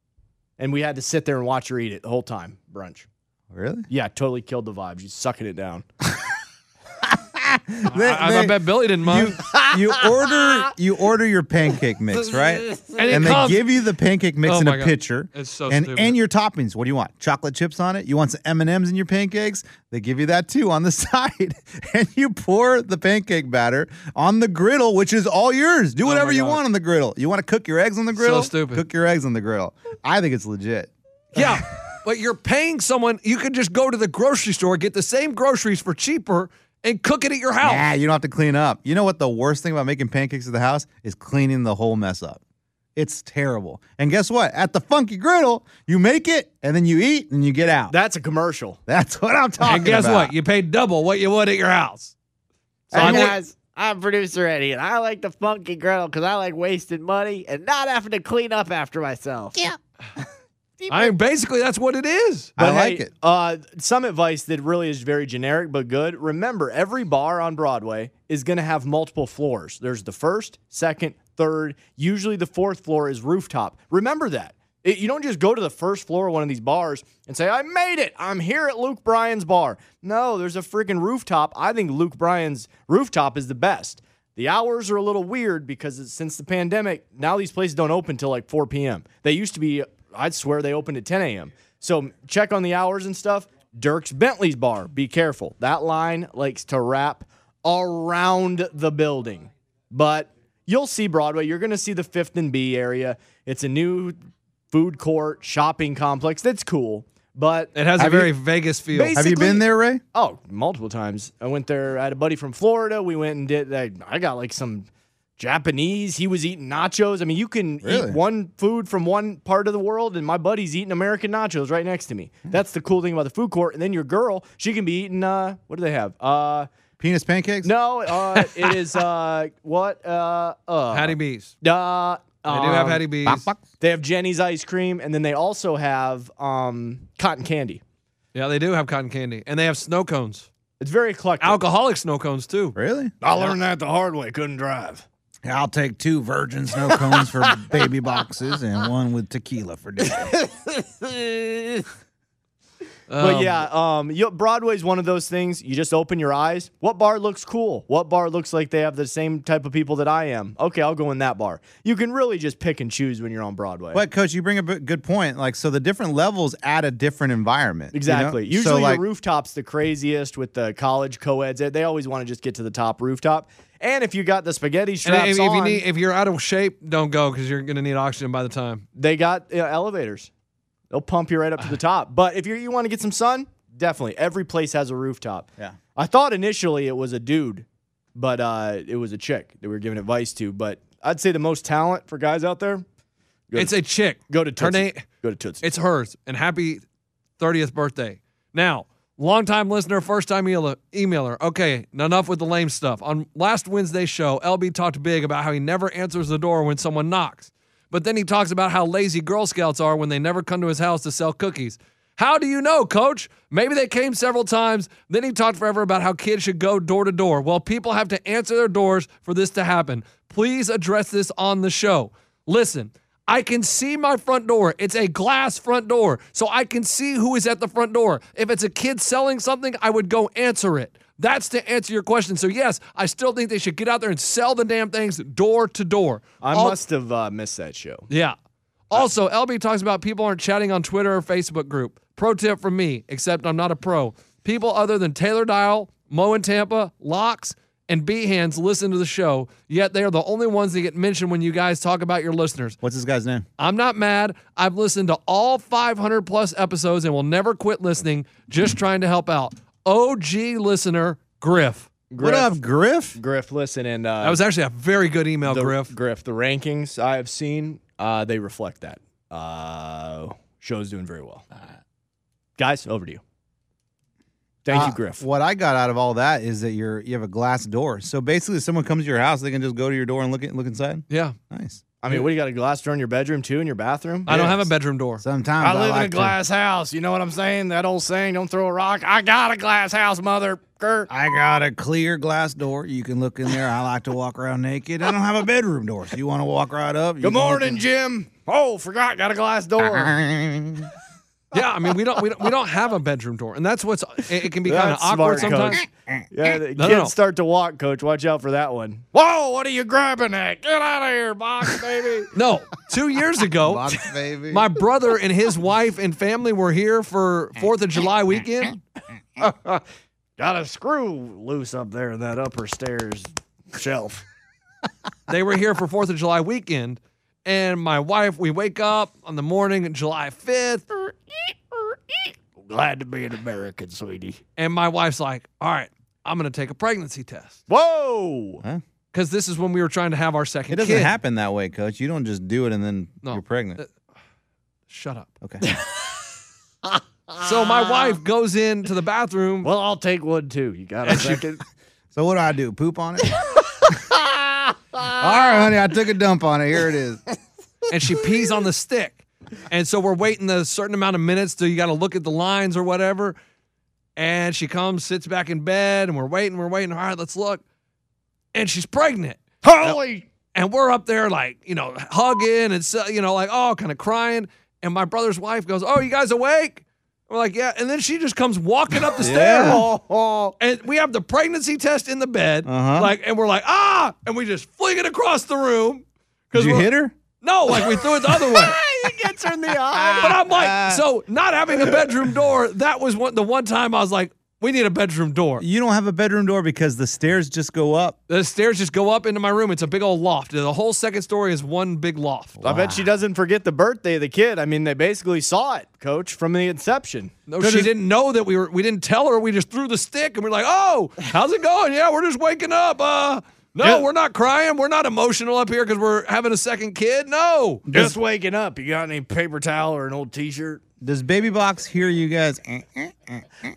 and we had to sit there and watch her eat it the whole time. Brunch. Really? Yeah, totally killed the vibe. She's sucking it down. They- I, I they- bet Billy didn't mind. you order you order your pancake mix, right? And it And they comes- give you the pancake mix Oh in my a God. pitcher. It's so and stupid. and your toppings. What do you want? Chocolate chips on it? You want some M and M's in your pancakes? They give you that too on the side. And you pour the pancake batter on the griddle, which is all yours. Do whatever my you God. want on the griddle. You want to cook your eggs on the griddle? stupid. Cook your eggs on the griddle. I think it's legit. Yeah, but you're paying someone. You could just go to the grocery store, get the same groceries for cheaper, and cook it at your house. Yeah, you don't have to clean up. You know what the worst thing about making pancakes at the house is cleaning the whole mess up. It's terrible. And guess what? At the Funky Griddle, you make it and then you eat and you get out. That's a commercial. That's what I'm talking And guess about. what? You paid double what you would at your house. So Hey I think- guys, I'm producer Eddie, and I like the Funky Griddle because I like wasting money and not having to clean up after myself. Yeah. I mean, basically, that's what it is. I But like hey, it. Uh, some advice that really is very generic but good. Remember, every bar on Broadway is going to have multiple floors. There's the first, second, third. Usually the fourth floor is rooftop. Remember that. It, you don't just go to the first floor of one of these bars and say, I made it. I'm here at Luke Bryan's bar. No, there's a freaking rooftop. I think Luke Bryan's rooftop is the best. The hours are a little weird because it's, since the pandemic, now these places don't open till like four p.m. They used to be, I'd swear they opened at ten a.m. So check on the hours and stuff. Dirks Bentley's bar, be careful. That line likes to wrap around the building. But you'll see Broadway. You're going to see the Fifth and B area. It's a new food court, shopping complex. That's cool. But It has a Have you- very Vegas feel. Basi- Have you been basically- there, Ray? Oh, multiple times. I went there. I had a buddy from Florida. We went and did. I, I got like some Japanese. He was eating nachos. I mean, you can Really? eat one food from one part of the world, and my buddy's eating American nachos right next to me. That's the cool thing about the food court. And then your girl, she can be eating. Uh, what do they have? Uh, Penis pancakes? no, uh, it is uh, what? Uh, uh, Hattie B's. Uh, They do have um, Hattie B's. Bok, bok. They have Jenny's ice cream, and then they also have um, cotton candy. Yeah, they do have cotton candy. And they have snow cones. It's very eclectic. Alcoholic snow cones, too. Really? I learned that the hard way. Couldn't drive. I'll take two virgin snow cones for baby boxes and one with tequila for dinner. But Um, yeah, um, you, Broadway's one of those things. You just open your eyes. What bar looks cool? What bar looks like they have the same type of people that I am? Okay, I'll go in that bar. You can really just pick and choose when you're on Broadway. But Coach, you bring up a good point. Like, so the different levels add a different environment. you know? Exactly. Usually so, like, your rooftop's the craziest with the college co-eds. They always want to just get to the top rooftop. And if you got the spaghetti And straps if, if you on, need, if you're out of shape, don't go because you're going to need oxygen by the time. they got uh, elevators. They'll pump you right up to the top. But if you you want to get some sun, definitely. Every place has a rooftop. Yeah. I thought initially it was a dude, but uh, it was a chick that we were giving advice to. But I'd say the most talent for guys out there, go It's to, a chick. go to Her Tootsie. name, Go to Tootsie. it's hers. And happy thirtieth birthday. Now, longtime listener, first time emailer, emailer. Okay, enough with the lame stuff. On last Wednesday's show, L B talked big about how he never answers the door when someone knocks. But then he talks about how lazy Girl Scouts are when they never come to his house to sell cookies. How do you know, Coach? Maybe they came several times. Then he talked forever about how kids should go door to door. Well, people have to answer their doors for this to happen. Please address this on the show. Listen, I can see my front door. It's a glass front door, so I can see who is at the front door. If it's a kid selling something, I would go answer it. That's to answer your question. So, yes, I still think they should get out there and sell the damn things door to door. I All- must have uh, missed that show. yeah. Also, L B talks about people aren't chatting on Twitter or Facebook group. Pro tip from me, except I'm not a pro. People other than Taylor Dial, Mo in Tampa, Locks, and B-Hands listen to the show, yet they are the only ones that get mentioned when you guys talk about your listeners. What's this guy's name? I'm not mad. I've listened to all five hundred plus episodes and will never quit listening, just trying to help out. O G listener, Griff. What up, Griff? Griff, listen, and uh, That was actually a very good email, the, Griff. Griff, the rankings I have seen, uh, they reflect that. Uh, show's doing very well. Guys, over to you. Thank Uh, you, Griff. What I got out of all that is that you're you have a glass door. So basically, if someone comes to your house, they can just go to your door and look at, look inside. Yeah. Nice. I mean, what, you got a glass door in your bedroom, too, in your bathroom? I don't have a Yes. bedroom door. Sometimes I, like to- house. You know what I'm saying? That old saying, don't throw a rock. I got a glass house, mother. Kurt. I got a clear glass door. You can look in there. I like to walk around naked. I don't have a bedroom door, so you want to walk right up. you Good can look morning, in- Jim. Oh, forgot, got a glass door. Yeah, I mean we don't we don't we don't have a bedroom door, and that's what's it, it can be kind of That's awkward smart, sometimes. Coach. Yeah, the No, kids no, no. start to walk, Coach. Watch out for that one. Whoa, what are you grabbing at? Get out of here, box baby. No, two years ago, Box, baby. my brother and his wife and family were here for Fourth of July weekend. Got a screw loose up there in that upper stairs shelf. They were here for Fourth of July weekend, and my wife, we wake up on the morning of July fifth, Glad to be an American, sweetie. and my wife's like, "All right, I'm going to take a pregnancy test." Whoa. Huh? Because this is when we were trying to have our second It doesn't kid. happen that way, Coach. You don't just do it and then No. you're pregnant. Uh, Shut up. Okay. So my wife goes into the bathroom. Well, I'll take one too. You got a second? So what do I do? Poop on it? All right, honey. I took a dump on it. Here it is. and she pees on the stick. And so we're waiting a certain amount of minutes till you got to look at the lines or whatever. And she comes, sits back in bed, and we're waiting, we're waiting. All right, let's look. And she's pregnant. Holy. And we're up there like, you know, hugging and, so, you know, like, oh, kind of crying. And my brother's wife goes, "Oh, you guys awake?" We're like, "Yeah." And then she just comes walking up the stairs. Oh, And we have the pregnancy test in the bed. Uh-huh. Like, and we're like, ah, and we just fling it across the room. Did you we're- hit her? No, like we threw it the other way. he gets her in the eye. But I'm like, so not having a bedroom door, that was one the one time I was like, we need a bedroom door. You don't have a bedroom door because the stairs just go up. The stairs just go up into my room. It's a big old loft. The whole second story is one big loft. I bet she doesn't forget the birthday of the kid. I mean, they basically saw it, Coach, from the inception. No, she didn't know that we were. We didn't tell her. We just threw the stick, and we're like, "Oh, how's it going? Yeah, we're just waking up. Uh, no, Yeah. we're not crying. We're not emotional up here because we're having a second kid. No, Just waking up. You got any paper towel or an old T-shirt? Does Baby Box hear you guys? eh, eh, eh, eh?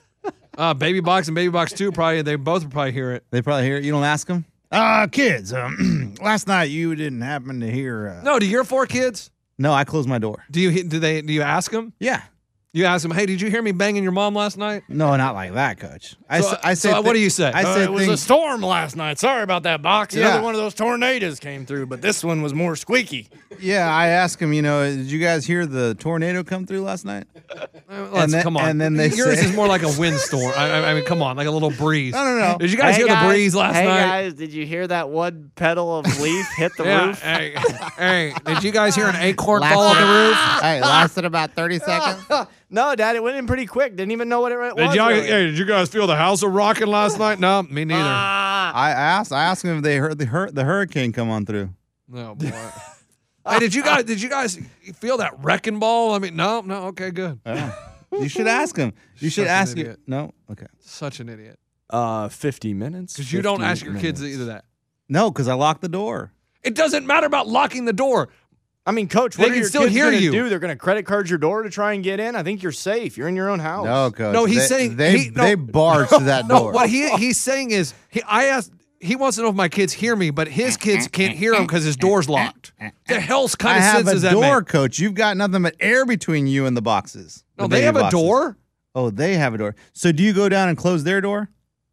uh, Baby Box and Baby Box Two probably they both would probably hear it. They probably hear it. You don't ask them? Uh, kids, um, last night you didn't happen to hear. Uh... No, do your four kids? No, I closed my door. Do you do they? Do you ask them? Yeah. You ask them, "Hey, did you hear me banging your mom last night?" No, not like that, Coach. I, So- s- I so said what do you say? I Uh, said it was a things. storm last night. Sorry about that, Box. Yeah. Another one of those tornadoes came through, but this one was more squeaky. Yeah, I asked them. You know, did you guys hear the tornado come through last night? Uh, let's- then- come on. and then they yours say- is more like a windstorm. I, I- I mean, come on, like a little breeze. No, no, no. Did you guys hear the breeze last hey night? guys, did you hear that one petal of leaf hit the Yeah. roof? Hey, hey, did you guys hear an acorn fall on the roof? Hey, lasted about thirty seconds. No, Dad, it went in pretty quick. Didn't even know what it was. Did, y'all, really. hey, did you guys feel the house a rocking last night? No, me neither. Ah. I asked. I asked them if they heard the hur- the hurricane come on through. No, boy. Hey, did you guys? Did you guys feel that wrecking ball? I mean, no, no. Okay, good. You should ask them. You should Such an ask you. idiot. No, okay. Such an idiot. Uh, fifty minutes. Because you don't fifty ask your kids minutes. either that. No, because I locked the door. It doesn't matter about locking the door. I mean, Coach, They what are can your still kids hear gonna you. do? They're going to credit card your door to try and get in. I think you're safe. You're in your own house. No, coach. No, he's They- saying they he- no. they barged to that No, door. what he he's saying is he. I asked. He wants to know if my kids hear me, but his kids can't hear him because his door's locked. The hell's kind I of have sense a does that door, make? coach. You've got nothing but air between you and the boxes. No, The they baby have a boxes. door. Oh, they have a door. So do you go down and close their door?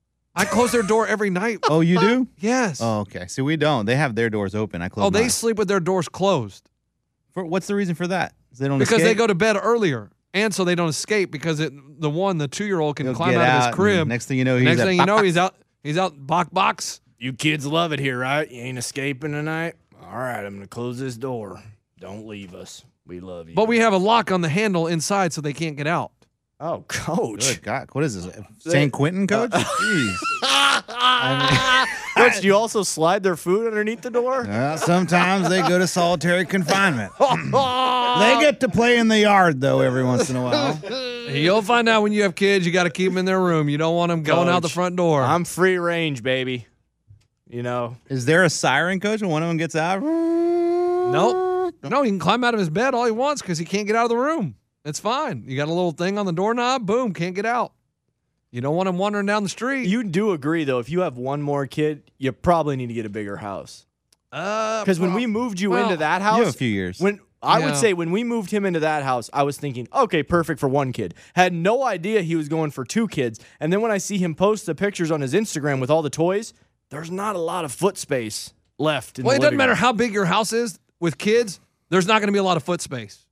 I close their door every night. Oh, you do? Yes. Oh, okay. See, we don't. They have their doors open. I close. Oh, they mine. sleep with their doors closed For, what's the reason for that? They don't because escape? they go to bed earlier, and so they don't escape because it, the one, the two-year-old, can He'll climb get out of out, his and crib. Next thing you know, he's Next at thing you know, he's out. He's out box box. You kids love it here, right? You ain't escaping tonight? All right, I'm going to close this door. Don't leave us. We love you. But we have a lock on the handle inside, so they can't get out. Oh, Coach. Good God, what is this? Saint Quentin, coach? Jeez. Coach, do you also slide their food underneath the door? Well, sometimes they go to solitary confinement. They get to play in the yard though every once in a while. You'll find out when you have kids. You got to keep them in their room. You don't want them going out the Coach, front door. I'm free range, baby. You know, Is there a siren, coach, when one of them gets out? Nope. No, he can climb out of his bed all he wants because he can't get out of the room. It's fine. You got a little thing on the doorknob. Boom, can't get out. You don't want him wandering down the street. you do agree, though, if you have one more kid, you probably need to get a bigger house. Uh, Because when we moved you well, into that You house, have a few years. when I Yeah. would say when we moved him into that house, I was thinking, okay, perfect for one kid. Had no idea he was going for two kids. And then when I see him post the pictures on his Instagram with all the toys, there's not a lot of foot space left. In well, the it doesn't living matter room. how big your house is with kids. There's not going to be a lot of foot space.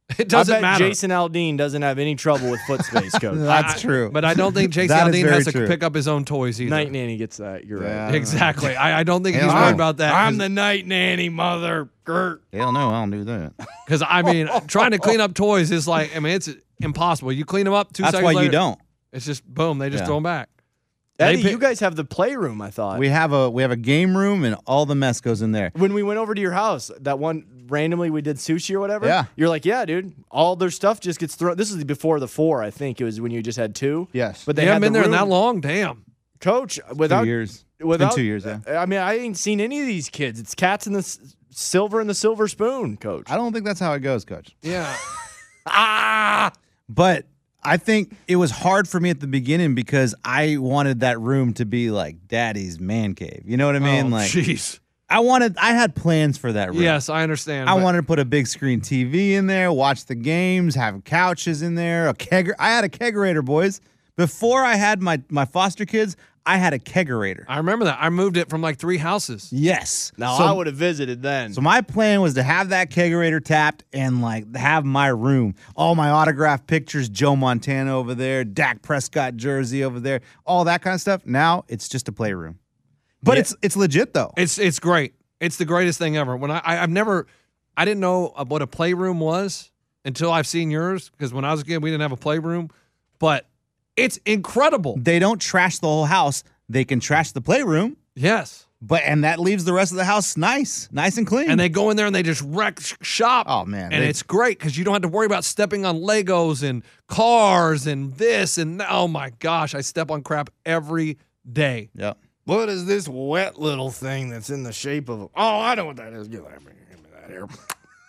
It doesn't I bet matter. Jason Aldean doesn't have any trouble with foot space, coach. That's I- true. But I don't think Jason That is Aldean very has to true. pick up his own toys either. Night nanny gets that. You're Yeah. right. Exactly. I, I don't think he's Hell worried no. about that. I'm the night nanny, mother. Gert. Hell no, I don't do that. Because, I mean, trying to clean up toys is like, I mean, it's impossible. You clean them up two That's seconds why later, you don't. It's just, boom, they just Yeah. throw them back. Eddie, They pick- you guys have the playroom, I thought. We have a we have a game room and all the mess goes in there. when we went over to your house, that one randomly we did sushi or whatever. Yeah. You're like, yeah, dude. All their stuff just gets thrown. This is before the four, I think. It was when you just had two. Yes. But They they haven't had been the there in room. that long. Damn. Coach, without two years. without Been two years, yeah. I mean, I ain't seen any of these kids. It's cats in the s- silver and the silver spoon, coach. I don't think that's how it goes, Coach. Yeah. ah, But I think it was hard for me at the beginning because I wanted that room to be like Daddy's man cave. You know what I mean? Oh, like jeez. I wanted, I had plans for that room. Yes, I understand. I but- wanted to put a big screen T V in there, watch the games, have couches in there, a kegger. I had a kegerator, boys. Before I had my my foster kids, I had a kegerator. I remember that. I moved it from like three houses. Yes. now So- I would have visited then. So my plan was to have that kegerator tapped and like have my room, all my autographed pictures, Joe Montana over there, Dak Prescott jersey over there, all that kind of stuff. Now it's just a playroom, but Yeah. it's it's legit though. It's it's great. It's the greatest thing ever. When I, I I've never, I didn't know what a playroom was until I've seen yours. Because when I was a kid, we didn't have a playroom, but it's incredible. They don't trash the whole house; they can trash the playroom, Yes. but and that leaves the rest of the house nice, nice and clean. And they go in there and they just wreck sh- shop. Oh, man. And They- it's great because you don't have to worry about stepping on Legos and cars and this and that. Oh my gosh, I step on crap every day. Yep. What is this wet little thing that's in the shape of? Oh, I know what that is. Give me give me that here.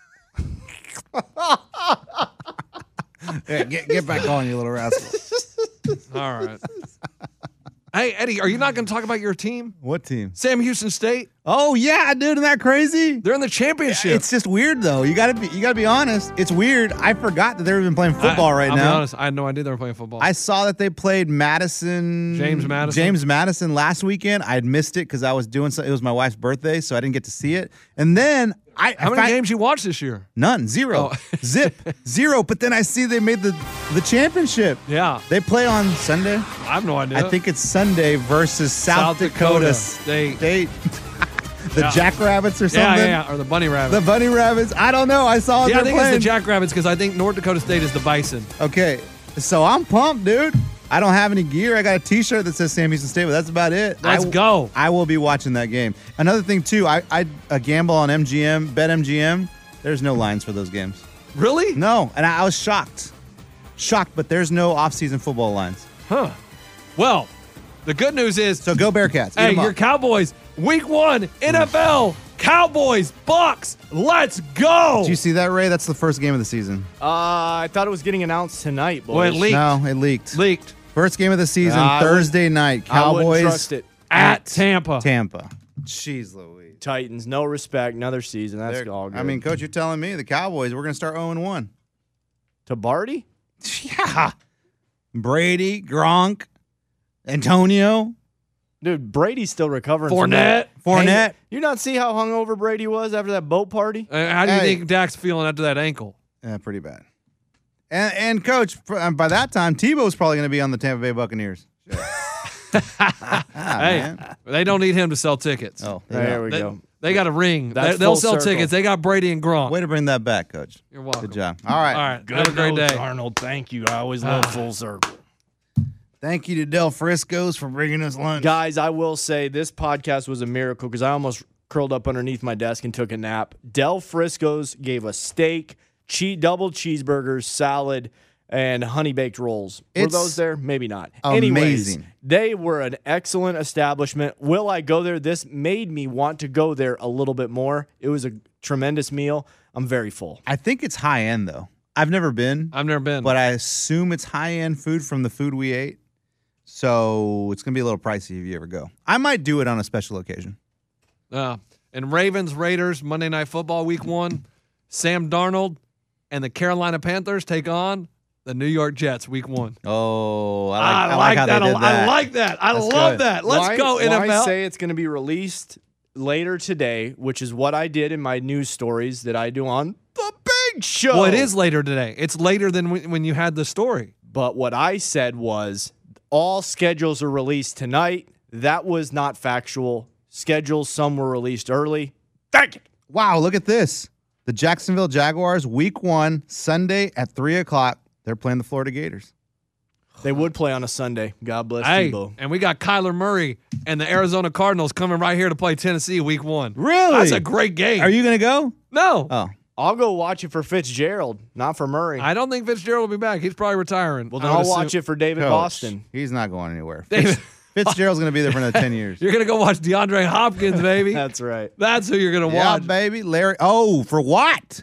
Yeah, get get back on, you little rascal. All right. Hey Eddie, are you not going to talk about your team, What team? Sam Houston State? Oh yeah, dude, isn't that crazy? They're in the championship. It's just weird though. You gotta be you gotta be honest. It's weird. I forgot that they've been playing football I, right I'll now. Be honest, I had no idea they were playing football. I saw that they played Madison, James Madison? James Madison last weekend. I had missed it because I was doing something. It was my wife's birthday, so I didn't get to see it. And then I How I many fi- games you watched this year? None, zero, Oh. zip, zero. But then I see they made the the championship. Yeah, They play on Sunday. I have no idea. I think it's Sunday versus South, South Dakota Dakota, State. State. the Yeah. Jackrabbits or yeah, something. yeah, yeah, or the Bunny Rabbit. The Bunny Rabbits. I don't know. I saw it. yeah, I they're think playing. it's the Jackrabbits because I think North Dakota State is the Bison. Okay, so I'm pumped, dude. I don't have any gear. I got a T-shirt that says Sam Houston State, but that's about it. Let's I, go. I will be watching that game. Another thing too, I I uh, gamble on M G M, bet M G M. There's no lines for those games. Really? No, and I, I was shocked, shocked. But there's no off-season football lines. Huh. Well, the good news is, So go Bearcats. Eat hey, 'em up. your Cowboys, week one, N F L, Cowboys, Bucks, let's go. Did you see that, Ray? That's the first game of the season. Uh, I thought it was getting announced tonight, boys. Well, it leaked. No, it leaked. Leaked First game of the season, I would- Thursday night. I wouldn't Cowboys trust it. at Tampa. Tampa. Jeez Louise. Titans, no respect, another season. That's They're- all good. I mean, Coach, you're telling me the Cowboys, we're going to start oh and one. to Barty? Yeah. Brady, Gronk, Antonio, Dude, Brady's still recovering. Fournette. From that. Fournette. Hey, you not see how hungover Brady was after that boat party? Uh, how do you Hey. think Dak's feeling after that ankle? Yeah, pretty bad. And, and Coach, for- um, by that time, Tebow's probably going to be on the Tampa Bay Buccaneers. Ah, hey, man. they don't need him to sell tickets. Oh, There we They, go. they got a ring. That's They, will full sell circle. tickets. They got Brady and Gronk. way to bring that back, Coach. You're welcome. Good job. All right. All right. Have a great notes, day. Arnold. Thank you. I always love full circle. Thank you to Del Frisco's for bringing us lunch. Guys, I will say this podcast was a miracle because I almost curled up underneath my desk and took a nap. Del Frisco's gave us steak, che- double cheeseburgers, salad, and honey baked rolls. Were It's those there? Maybe not. amazing. Anyways, they were an excellent establishment. Will I go there? This made me want to go there a little bit more. It was a tremendous meal. I'm very full. I think it's high end, though. I've never been, I've never been. but I assume it's high end food from the food we ate. So it's going to be a little pricey if you ever go. I might do it on a special occasion. Uh, and Ravens, Raiders, Monday Night Football, week one. Sam Darnold and the Carolina Panthers take on the New York Jets, week one. Oh, I like, I, I like, like how that. they did I that. like that. I That's love good. that. Let's why, go, N F L. Why say it's going to be released later today, which is what I did in my news stories that I do on the Big big show. Well, it is later today. It's later than when when you had the story. But what I said was all schedules are released tonight. That was not factual. Schedules, some were released early. Thank you. Wow, look at this. The Jacksonville Jaguars, week one, Sunday at three o'clock. They're playing the Florida Gators. They would play on a Sunday. God bless Hey, Tebow. and we got Kyler Murray and the Arizona Cardinals coming right here to play Tennessee week one. Really? That's a great game. Are you going to go? No. Oh. I'll go watch it for Fitzgerald, not for Murray. I don't think Fitzgerald will be back. He's probably retiring. well, then I'll watch it for David Coach, Boston. He's not going anywhere. David- Fitz, Fitzgerald's going to be there for another ten years. You're going to go watch DeAndre Hopkins, baby. That's right. That's who you're going to Yeah, watch. baby. Larry. Oh, for what?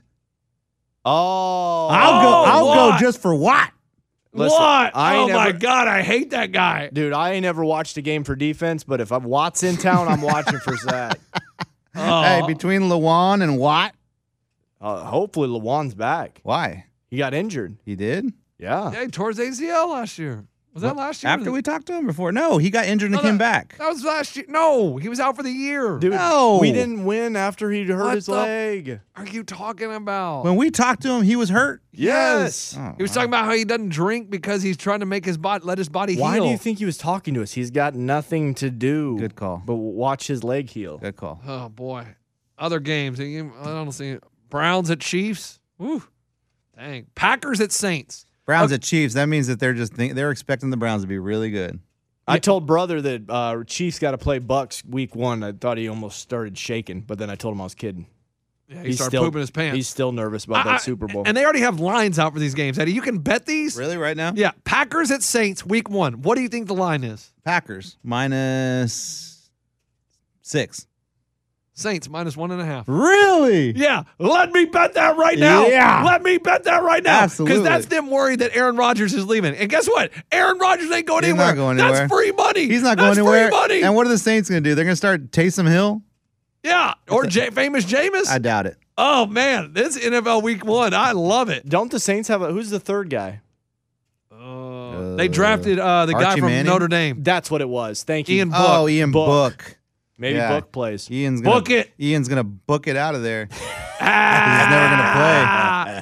Oh. I'll go. I'll what? go just for what? Listen, what? I oh, ain't my never- God. I hate that guy. Dude, I ain't never watched a game for defense, but if I'm Watt's in town, I'm watching for Zach. Oh. Hey, between Lawan and Watt, Uh, hopefully, LeWan's back. why? He got injured. He did? Yeah. Yeah, he tore his A C L last year. Was that last year? After we talked to him before? No, he got injured and No, came that- back. That was last year. No, he was out for the year. Dude, No. we didn't win after he hurt What his the- leg. Are you talking about? When we talked to him, he was hurt. Yes. Oh, he was talking about how he doesn't drink because he's trying to make his body, let his body Why heal. do you think he was talking to us? He's got nothing to do. Good call. But watch his leg heal. Good call. Oh boy, other games. I don't see Browns at Chiefs. Woo, dang. Packers at Saints. Browns at Chiefs. That means that they're just think, they're expecting the Browns to be really good. I told brother that uh, Chiefs got to play Bucks week one. I thought he almost started shaking, but then I told him I was kidding. Yeah, he He's started still, pooping his pants. He's still nervous about I- I- that Super Bowl. And they already have lines out for these games, Eddie. You can bet these. Really, right now? Yeah, Packers at Saints week one. What do you think the line is? Packers minus six. Saints minus one and a half. Really? Yeah, let me bet that right now. Yeah. Let me bet that right now. Absolutely. Because that's them worried that Aaron Rodgers is leaving. And guess what? Aaron Rodgers ain't going He's anywhere. not going anywhere. That's free money. He's not That's going anywhere. free money. And what are the Saints going to do? They're going to start Taysom Hill? yeah, or J- famous Jameis. I doubt it. Oh man, this N F L Week One, I love it. Don't the Saints have a? Who's the third guy? Uh, they drafted uh, the guy Archie from Manning? Notre Dame, That's what it was. Thank you. Ian Book. Oh, Ian Book. Book. Maybe Yeah. Book plays. Ian's gonna Book it. Ian's gonna book it out of there. Ah,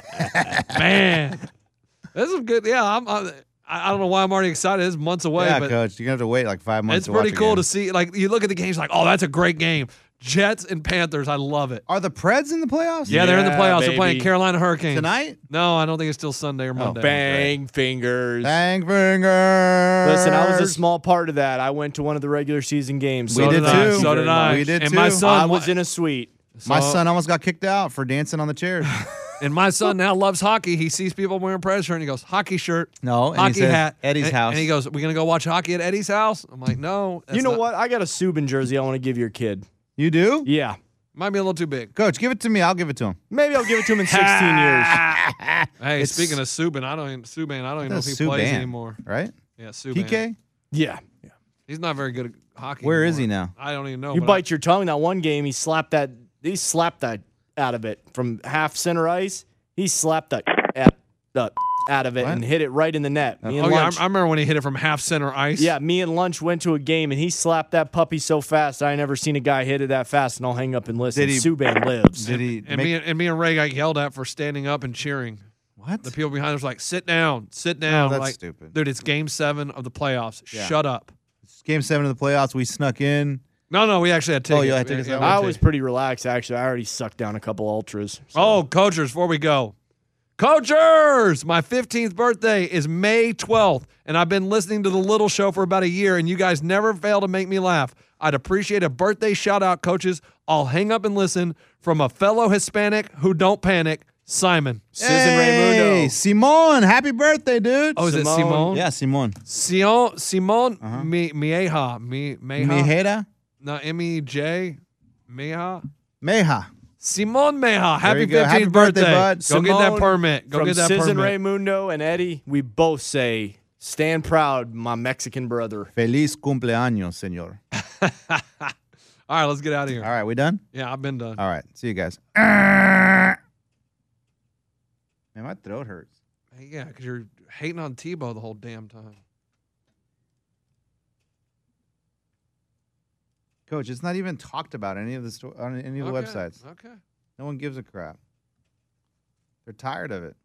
man, this is good. Yeah, I'm. I, I don't know why I'm already excited. It's months away, yeah, but coach, you're gonna have to wait like five months. it's to pretty watch a cool game. to see. Like you look at the games, like, oh, that's a great game. Jets and Panthers, I love it. Are the Preds in the playoffs? Yeah, they're in the Yeah, playoffs. They're playing baby. Carolina Hurricanes Tonight? No, I don't think it's still Sunday or Monday. Bang fingers. Bang fingers. Listen, I was a small part of that. I went to one of the regular season games. We So did did I. too. So did I. We did and too. my son, I was in a suite. My so- son almost got kicked out for dancing on the chairs. And my son now loves hockey. He sees people wearing Preds shirt and he goes, hockey shirt. No, and he hockey says, hat. Eddie's and, house. And he goes, we going to go watch hockey at Eddie's house? I'm like, no. that's You know not- what? I got a Subban jersey I want to give your kid. You do? Yeah. Might be a little too big. Coach, give it to me. I'll give it to him. Maybe I'll give it to him in sixteen years. Hey, It's- speaking of Subban, I don't even, Subban, I don't even know if he That's plays Subban, anymore. Right? Yeah, Subban. P K? Yeah. He's not very good at hockey. Where is anymore. he now? I don't even know. You but bite your tongue. That one game, he slapped that. He slapped that out of it from half center ice. He slapped that at the out of it What? and hit it right in the net. Me I, and oh, yeah, I, Lunch, I remember when he hit it from half center ice. yeah, me and Lunch went to a game and he slapped that puppy so fast. I never seen a guy hit it that fast. And I'll hang up and listen. Did he- Subban lives. Did he And make, me, and me and Ray got yelled at for standing up and cheering. what? The people behind us were like, sit down, sit down. that's like, stupid. Dude, it's game seven of the playoffs. Yeah. Shut up. Game seven of the playoffs. We snuck in. No, no, we actually had tickets. Oh, you had tickets? Yeah, we I had was tickets. pretty relaxed actually. I already sucked down a couple ultras. so- Oh, Coachers, before we go. Coachers! My fifteenth birthday is May twelfth, and I've been listening to The Little Show for about a year, and you guys never fail to make me laugh. I'd appreciate a birthday shout-out, coaches. I'll hang up and listen from a fellow Hispanic who don't panic, Simon. Citizen Hey, Raymundo. Simon, happy birthday, dude. Oh, is it Simone. Simone? yeah, Simon. Sion, Simone Uh-huh. Mi, Mieja. Mi, Mieja. Mijera? No, M E J. Mieja. Meja. Simone Meja. Happy you go. fifteenth Happy birthday, birthday. bud. Go get that Simone permit. Go From get that Citizen permit. Raymundo and Eddie, we both say, stand proud, my Mexican brother. Feliz cumpleaños, señor. All right, let's get out of here. All right, we done? Yeah, I've been done. All right, see you guys. Man, my throat hurts. Yeah, because you're hating on Tebow the whole damn time. Coach, it's not even talked about any of the sto- on any of the Okay, websites. Okay. No one gives a crap. They're tired of it.